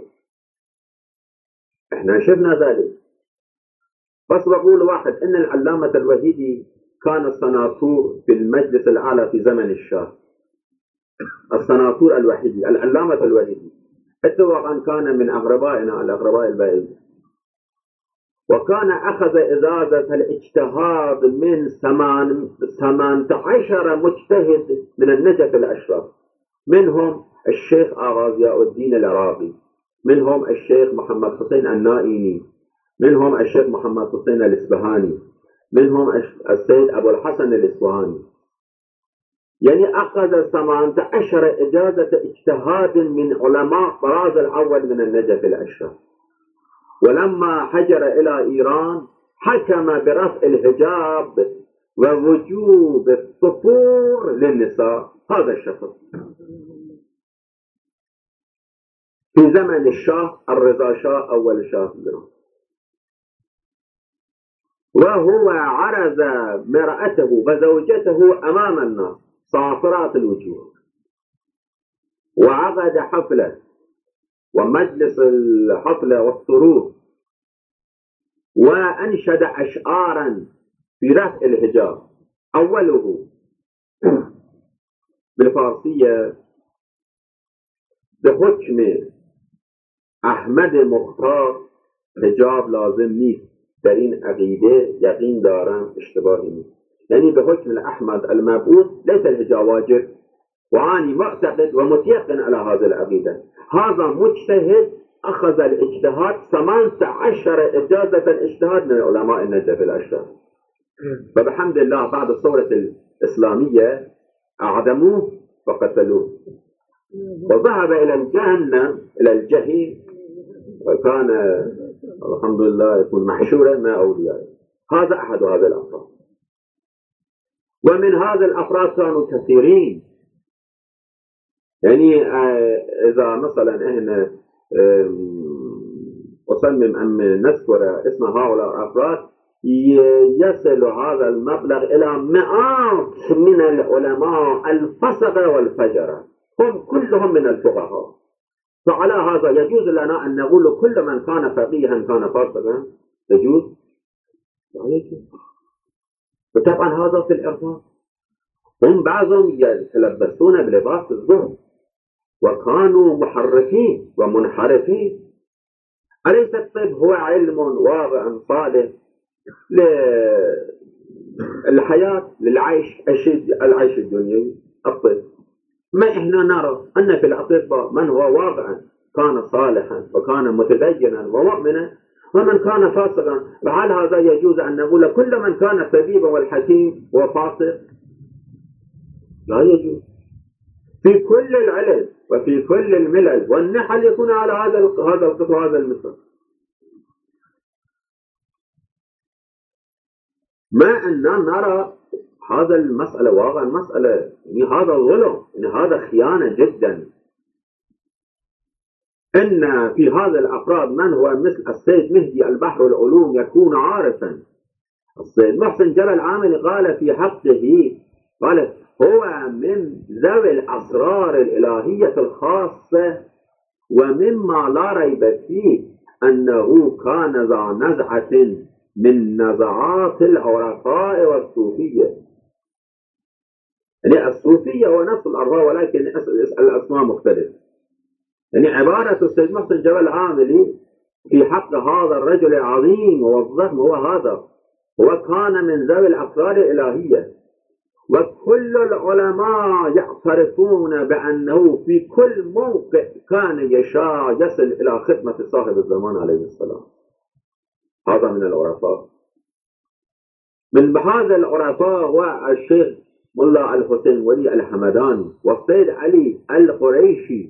إحنا شفنا ذلك. بس بقول واحد إن العلامة الوهيدي كان السناتور في المجلس الأعلى في زمن الشاه. السناتور الوحيدي العلامة الوهيدي اتفاقا كان من أغربائنا الأغرباء البعيد، وكان أخذ إجازة الاجتهاد من ثمانية عشر مجتهد من النجف الأشرف، منهم الشيخ آغا ضياء الدين العراقي، منهم الشيخ محمد حسين النائيني، منهم الشيخ محمد حسين الإسبهاني، منهم السيد أبو الحسن الإصفهاني. يعني أخذ ثمانية عشر إجازة اجتهاد من علماء طراز الأول من النجف الأشرف. ولما هجر إلى إيران حكم برفع الحجاب ووجوب الطفور للنساء. هذا الشخص في زمن الشاه الرضا شاه أول شاه منه، وهو عرض مرأته وزوجته أمام الناس صافرات الوجوه، وعقد حفلة ومجلس الحفلة والسرور، وأنشد أشعارا في رفع الحجاب. أوله بالفارسية بحكم احمد مختار حجاب لازم نیست، در این عقیده یقین دارم اشتباهی نیست. یعنی به حکم احمد المبعوث ليس الحجاب واجب، وأني معتقد ومتيقن على هذه العقيدة. هذا مجتهد أخذ الاجتهاد ثمانية عشر إجازة الاجتهاد من علماء النجف الأشرف، فبحمد الله بعد الثورة الإسلامية أعدموه وقتلوه وذهب إلى الجهنم إلى الجحيم، وكان الحمد لله يكون محشورا مع أوليائه. هذا أحد هذه الأفراد. ومن هذا الأفراد كانوا كثيرين. يعني إذا مثلا إحنا أصمم أن نذكر اسم هؤلاء الأفراد يصل هذا المبلغ إلى مئات من العلماء الفسقة والفجرة، هم كلهم من الفقهاء. فعلى هذا يجوز لنا أن نقول كل من كان فقيها كان فاسقا؟ يجوز؟ لا يجوز. وطبعا هذا في الإرفاق. هم بعضهم يتلبسون بلباس الزهد وكانوا محرفين ومنحرفين. أليس الطب هو علم واضع صالح للحياة للعيش العيش الدنيوي؟ الطب ما إحنا نرى أن في الأطباء من هو واضعا كان صالحا وكان متدينا ومؤمنا، ومن كان فاسقا. فهل هذا يجوز أن نقول كل من كان طبيبا والحكيم هو فاسق؟ لا يجوز. في كل العلم وفي كل الملل والنحل يكون على هذا هذا القطع هذا المثل. ما أننا نرى هذا المسألة واقعا مسألة يعني هذا ظلم، يعني هذا خيانة جدا. إن في هذا الأفراد من هو مثل السيد مهدي البحر العلوم يكون عارفا. السيد محسن جلال عامل قال في حقه، قال هو من ذوي الأسرار الإلهية الخاصة، ومما لا ريب فيه أنه كان ذا نزعة من نزعات العرفاء والصوفية. يعني الصوفية هو نفس الأرواح ولكن الأسماء مختلفة. يعني عبارة السيد محسن جلال العاملي في حق هذا الرجل العظيم والضخم هو هذا، هو كان من ذوي الأسرار الإلهية، وكل العلماء يعترفون بأنه في كل موقع كان يشاء يصل إلى خدمة صاحب الزمان عليه السلام. هذا من العرفاء. من هذا العرفاء هو الشيخ ملا الحسين ولي الحمداني والسيد علي القريشي،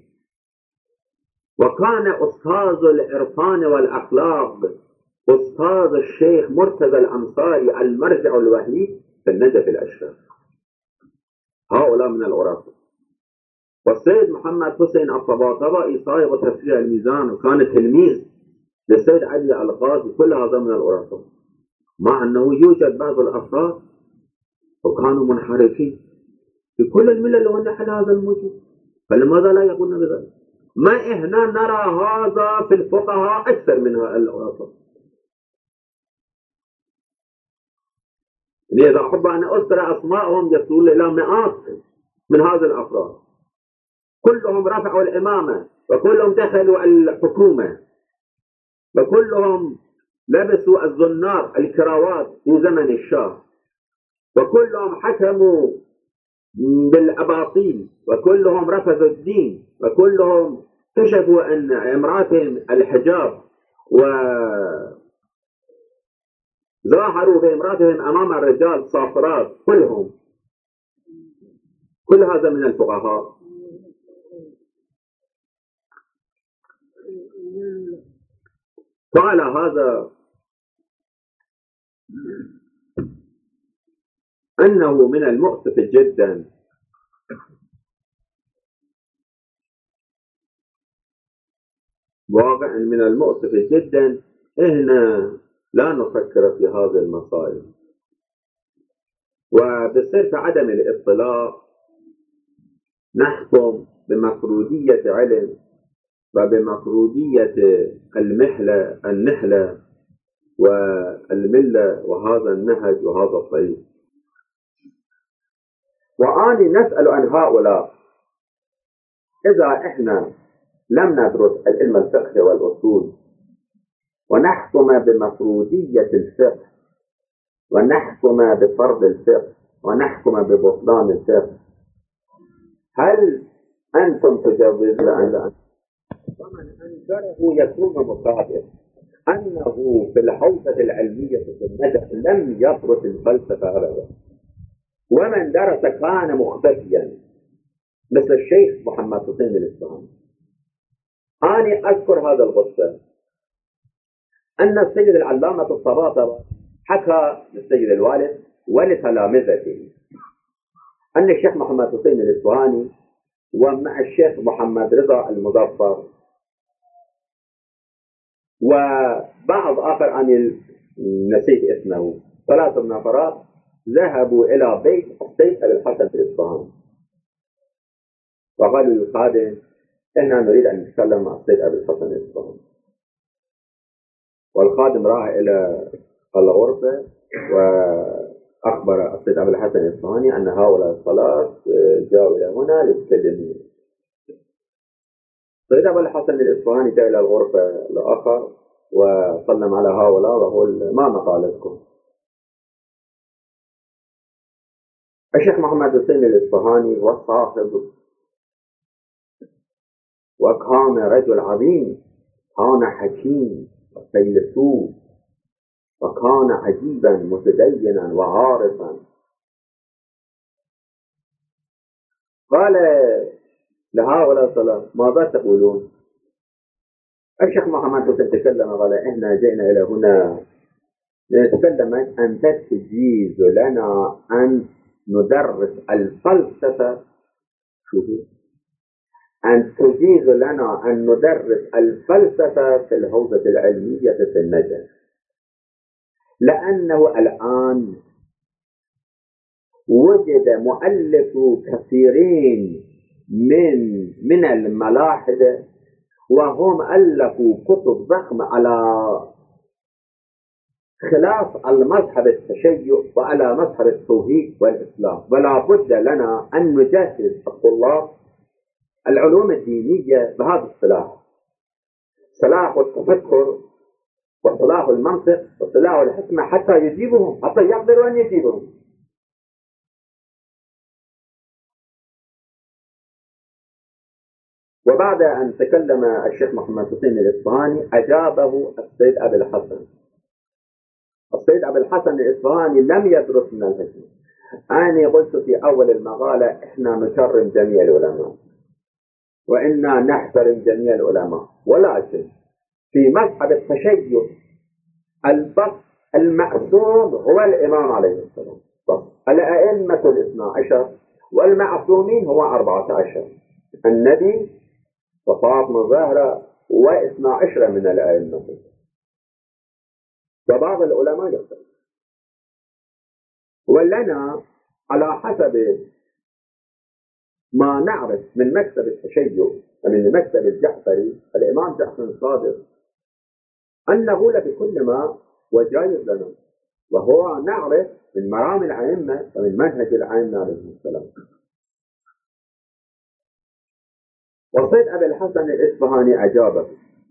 وكان أستاذ العرفان والأخلاق أستاذ الشيخ مرتضى الأنصاري المرجع الوحيد في النجف الأشرف. هؤلاء من العرفاء. والسيد محمد حسين الطباطبائي صاحب تفسير الميزان وكان تلميذ للسيد علي القاضي، كل هذا من العرفاء، مع أنه يوجد بعض الأفراد وكانوا منحرفين في كل الملل والنحل هذا الموجود، فلماذا لا يقولون بذلك؟ ما إحنا نرى هذا في الفقهاء أكثر من العرفاء. لذا أحب أن أذكر أسماءهم يصل إلى مئات من هذا الأفراد، كلهم رفعوا الإمامة وكلهم دخلوا الحكومة وكلهم لبسوا الزنار الكراوات في زمن الشاه، وكلهم حكموا بالأباطيل، وكلهم رفضوا الدين، وكلهم كشفوا أن امرأتهم الحجاب وظاهروا بامرأتهم أمام الرجال صافرات، كلهم. كل هذا من الفقهاء. قال هذا أنه من المؤسف جدا واقعا من المؤسف جدا إحنا لا نفكر في هذه المصائب، وبصرف عدم الاطلاع نحكم بمفروضية علم وبمفروضية المحلة النحلة والملة وهذا النهج وهذا الطريق. وأني نسأل عن هؤلاء، إذا إحنا لم ندرس العلم الفقهي والأصول ونحكم بمفروضية الفقه ونحكم بفرض الفقه ونحكم ببطلان الفقه، هل أنتم تجوزون أن ومن أنكره يكون مكابر أنه في الحوزة العلمية في النجف لم يدرس الفلسفة أبدا، ومن درس كان مختفيا مثل الشيخ محمد حسين الإصفهاني. أنا أذكر هذا القصة أن السيد العلامة الطباطبائي حكى للسيد الوالد ولتلامذته أن الشيخ محمد حسين الإصفهاني ومع الشيخ محمد رضا المظفر وبعض آخر أنا نسيت اسمه، ثلاثة نفرات ذهبوا إلى بيت السيد أبي الحسن الإصفهاني وقالوا للخادم إننا نريد أن نتكلم مع السيد أبي الحسن الإصفهاني. والخادم راح إلى الغرفة وأخبر السيد أبي الحسن الإصفهاني أن هؤلاء الثلاث جاءوا إلى هنا ليتكلموا. السيد أبي الحسن الإصفهاني جاء إلى الغرفة الآخر وسلم على هؤلاء وقال: ما مقالتكم؟ الشيخ محمد حسين الإصفهاني هو صاحب وكان رجل عظيم، كان حكيم وفيلسوف وكان عجيبا متدينا وعارفا. قال لهؤلاء الثلاثة: ماذا تقولون؟ الشيخ محمد حسين تكلم قال: احنا جئنا الى هنا نتكلم أنت تجيز لنا أن ندرس الفلسفة. شوفوا، أن تجيز لنا أن ندرس الفلسفة في الحوزة العلمية في النجف، لأنه الآن وجد مؤلف كثيرين من من الملاحدة وهم ألفوا كتب ضخمة على خلاف المذهب التشيع وعلى مذهب التوحيد والإسلام، ولا بد لنا أن نجهز الطلاب العلوم الدينية بهذا السلاح، سلاح التفكر وسلاح المنطق وسلاح الحكمة، حتى يجيبهم، حتى يقدروا أن يجيبهم. وبعد أن تكلم الشيخ محمد حسين الإصفهاني أجابه السيد أبي الحسن. السيد أبي الحسن الإصفهاني لم يدرس من الحكمة، أنا قلت في أول المقالة إحنا نكرم جميع العلماء وإنا نحترم جميع العلماء، ولكن في مذهب التشيع البص المعصوم هو الإمام عليه السلام، بس الأئمة الاثنى عشر والمعصومين هو أربعة عشر، النبي وفاطمة الزهراء واثنى عشر من الأئمة، وبعض العلماء يختلف. ولنا على حسب ما نعرف من مكتب التشيع ومن مكتب الجعفري الإمام جعفر الصادق أن نقول بكل ما وجايز لنا، وهو نعرف من مرام الأئمة ومن منهج الأئمة عليهم السلام. وصيد أبي الحسن الإصفهاني أجابه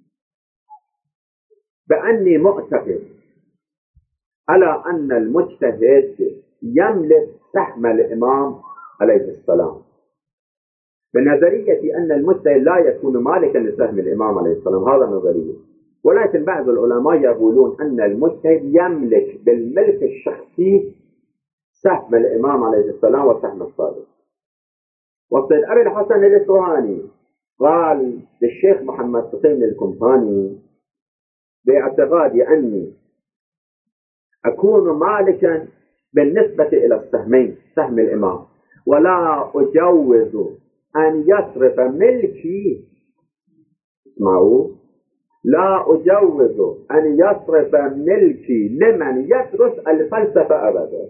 بأني معتقد على أن المجتهد يملك سهم الإمام عليه السلام، بنظرية أن المجتهد لا يكون مالكا لسهم الإمام عليه السلام، هذا نظرية. ولكن بعض العلماء يقولون أن المجتهد يملك بالملك الشخصي سهم الإمام عليه السلام وسهم الصادق. والسيد أبي الحسن الإصفهاني قال للشيخ محمد حسين الكمثاني باعتقادي أني أكون مالكا بالنسبة إلى السهمين، سهم الإمام، ولا أجوز أن يصرف ملكي، اسمعوا، لا أجوز أن يصرف ملكي لمن يدرس الفلسفة أبدا.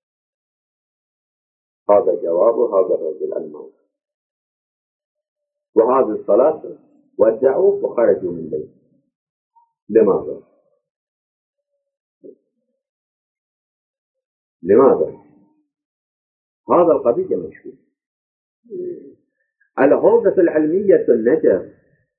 هذا جواب هذا الرجل الموت، وهذه الصلاة ودعوه وخرجوا من بيته. لماذا؟ لماذا؟ هذا القضية مشهور. الحوزة العلمية النجف،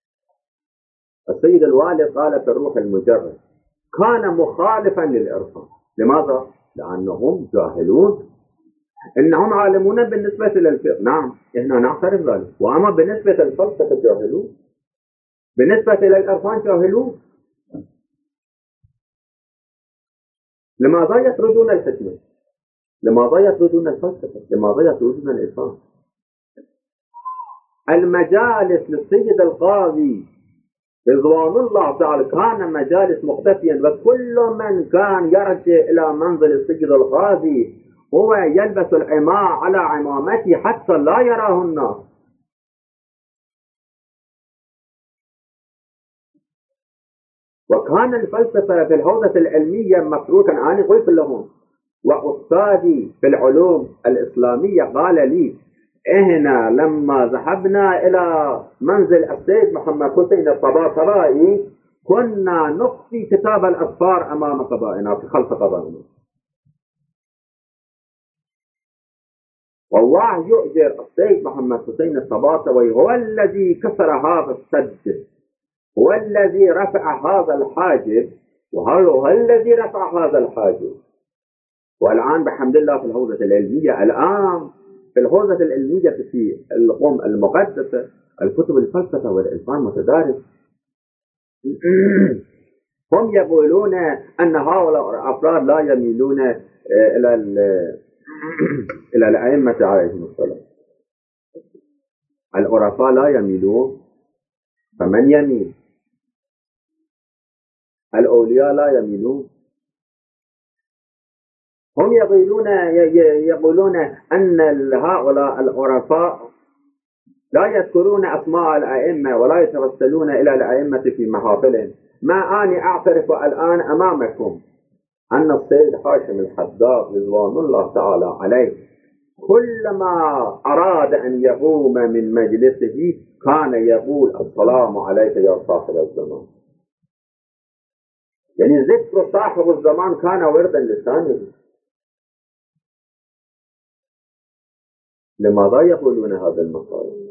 السيد الوالي قال في الروح المجرد كان مخالفا للإرفان. لماذا؟ لأنهم جاهلون، إنهم عالمون بالنسبة للفقه، نعم إحنا نعترف ذلك، وأما بالنسبة للفلسفة جاهلون، بالنسبة للإرفان جاهلون. لماذا يطردون الحكمة؟ لماذا يطردون الفلسفة؟ لماذا يطردون الإرفان؟ المجالس للسيد القاضي رضوان الله تعالى كان مجالس مختفيا، وكل من كان يرجع إلى منزل السيد القاضي هو يلبس العماء على عمامته حتى لا يراه الناس. وكان الفلسفة في الحوزة العلمية متروكا. أنا قلت لهم وأستاذي في العلوم الإسلامية قال لي إحنا لما ذهبنا إلى منزل السيد محمد حسين الطباطبائي كنا نخفي كتاب الأسفار أمام قضائنا في خلف قضائنا. والله يؤجر السيد محمد حسين الطباطبائي هو الذي كسر هذا السد، هو الذي رفع هذا الحاجب، وهل هو الذي رفع هذا الحاجب. والآن بحمد الله في الحوزة العلمية، الآن في الحوزة العلمية في القوم المقدسة الكتب الفلسفة والإلفان متدارس. هم يقولون أن هؤلاء الأفراد لا يميلون إلى إلى الأئمة عليهم السلام. العرفاء لا يميلون، فمن يميل؟ الأولياء لا يميلون. هم يقولون يقولون أن هؤلاء العرفاء لا يذكرون أسماء الأئمة ولا يتوسلون إلى الأئمة في محافلهم. ما أنا أعترف الآن أمامكم أن السيد هاشم الحداد رضوان الله تعالى عليه كلما أراد أن يقوم من مجلسه كان يقول السلام عليك يا صاحب الزمان. يعني ذكر صاحب الزمان كان وردا لسانه. لماذا يقولون هذا المقال؟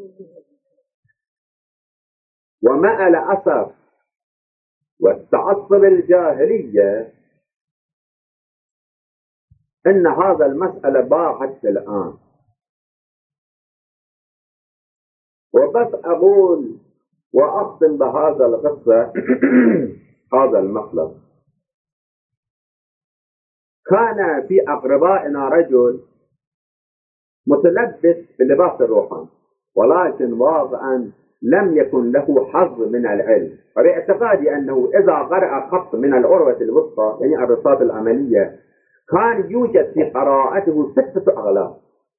ومع الأسف والتعصب الجاهلية إن هذا المسألة باعت الآن. وبس أقول وأختم بهذا القصة هذا المطلب. كان في أقربائنا رجل متلبس باللباس الروحاني، ولكن واقعا لم يكن له حظ من العلم. فباعتقادي أنه إذا قرأ خط من العروة الوثقى يعني الرصاص العملية كان يوجد في قراءته ستة أغلاف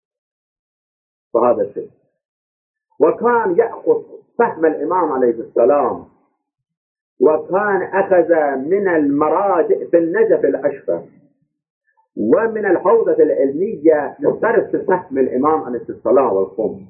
فهذا الشيء، وكان يأخذ فهم الإمام عليه السلام، وكان أخذ من المراجع في النجف الأشرف ومن الحوزة العلمية لصرف فهم الإمام عليه السلام والقوم،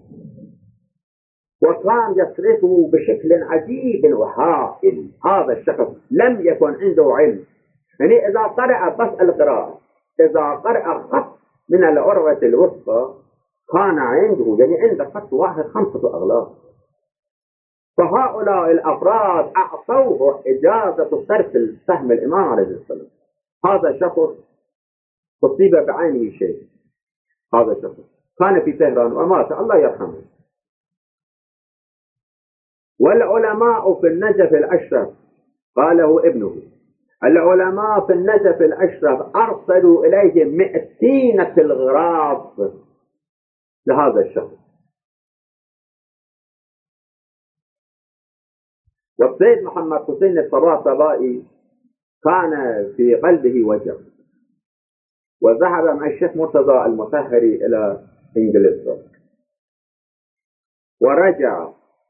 وكان يصرفه بشكل عجيب وهائل. هذا الشخص لم يكن عنده علم، يعني إذا قرأ بس القراءة، إذا قرأ خط من العروة الوثقى كان عنده يعني عند خط واحد خمسة أغلاف. فهؤلاء الأفراد أعطوه إجازة صرف فهم الإمام عليه السلام. هذا شخص أصيب بعينه شيء، هذا الشخص كان في طهران ومات الله يرحمه. والعلماء في النجف الأشرف قاله ابنه، العلماء في النجف الأشرف أرسلوا إليه مئتين تلغراف لهذا الشخص. والسيد محمد حسين الطباطبائي كان في قلبه وجع، وذهب مع الشيخ مرتضى المطهري إلى إنجلترا ورجع،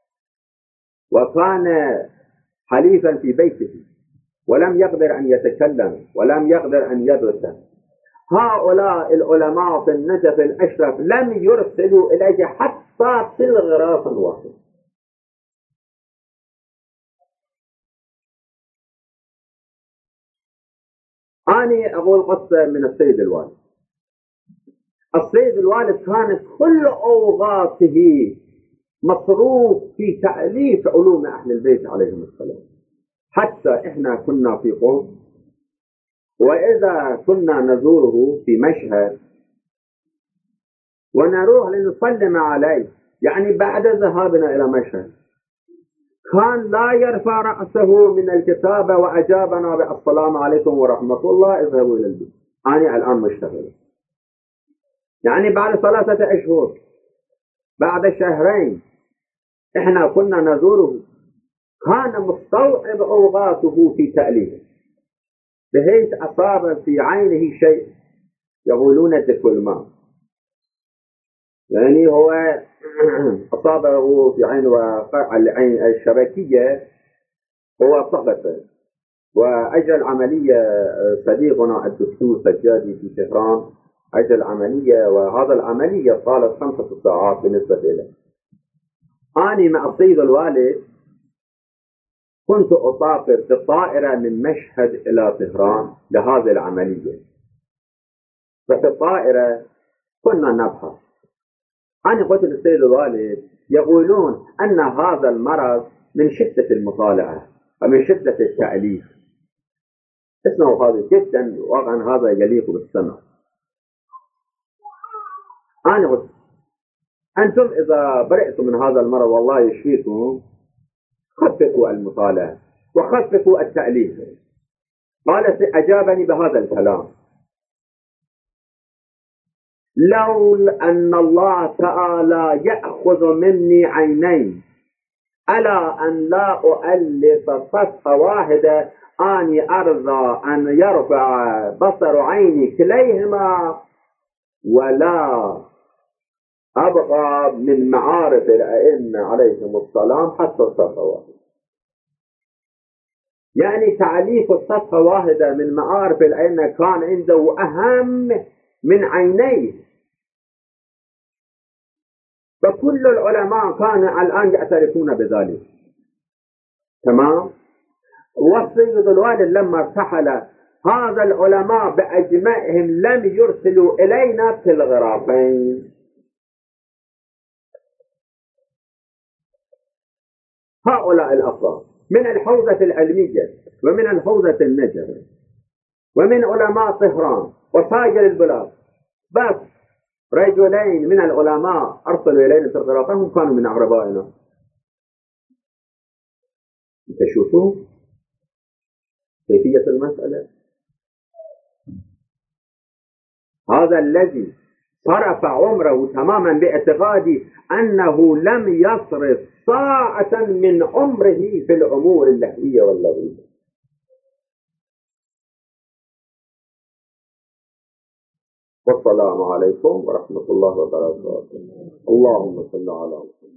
وكان حليفا في بيته ولم يقدر أن يتكلم ولم يقدر أن يدرس. هؤلاء العلماء في النجف الأشرف لم يرسلوا إليه حتى تلغراف واحد. أنا أقول قصة من السيد الوالد. السيد الوالد كانت كل أوقاته مصروف في تأليف علوم أهل البيت عليهم السلام. حتى إحنا كنا في قوم، وإذا كنا نزوره في مشهد ونروح لنسلم عليه، يعني بعد ذهابنا إلى مشهد كان لا يرفع رأسه من الكتابة وأجابنا بالسلام عليكم ورحمة الله اذهبوا إلى البيت. أنا الآن مشتغل، يعني بعد ثلاثة أشهر بعد شهرين إحنا كنا نزوره، كان مستوعب أوقاته في تأليفه بحيث أصاب في عينه شيء يقولون ديكولما، يعني هو أصابه في عين وقع العين الشبكية، هو سقط وأجرى العملية صديقنا الدكتور سجادي في طهران، أجرى العملية، وهذا العملية طالت خمسة ساعات بالنسبة له. أنا مع السيد الوالد كنت أسافر بالطائرة من مشهد إلى طهران لهذه العملية، ففي الطائرة كنا نبحث. أنا قلت للسيد الوالد يقولون أن هذا المرض من شدة المطالعة ومن شدة التأليف. اسمعوا هذا جدا، واقعا هذا يليق بالسمع. أنا قلت أنتم إذا برئتم من هذا المرض والله يشفيكم خففوا المطالعة وخففوا التأليف. قال أجابني بهذا الكلام: لو أن الله تعالى يأخذ مني عينين ألا أن لا أؤلف صفحة واحدة أني أرضى أن يرفع بصر عيني كليهما ولا أبقى من معارف الأئمة عليهم السلام حتى صفحة واحدة. يعني تعليف صفحة واحدة من معارف الأئمة كان عنده أهم من عينيه. فكل العلماء كانوا الآن يعترفون بذلك. تمام؟ والسيد الوالد لما ارتحل هذا العلماء بأجمعهم لم يرسلوا إلينا تلغرافين. هؤلاء الأفراد من الحوزة العلمية ومن الحوزة النجف ومن علماء طهران وسائر البلاد، بس رجلين من العلماء أرسلوا إلينا تلغرافهم كانوا من أقربائنا. تشوفوا كيفية المسألة. هذا الذي صرف عمره تماما باعتقادي أنه لم يصرف ساعة من عمره في الأمور اللهوية واللغوية. والسلام عليكم ورحمة الله وبركاته. اللهم صل على محمد.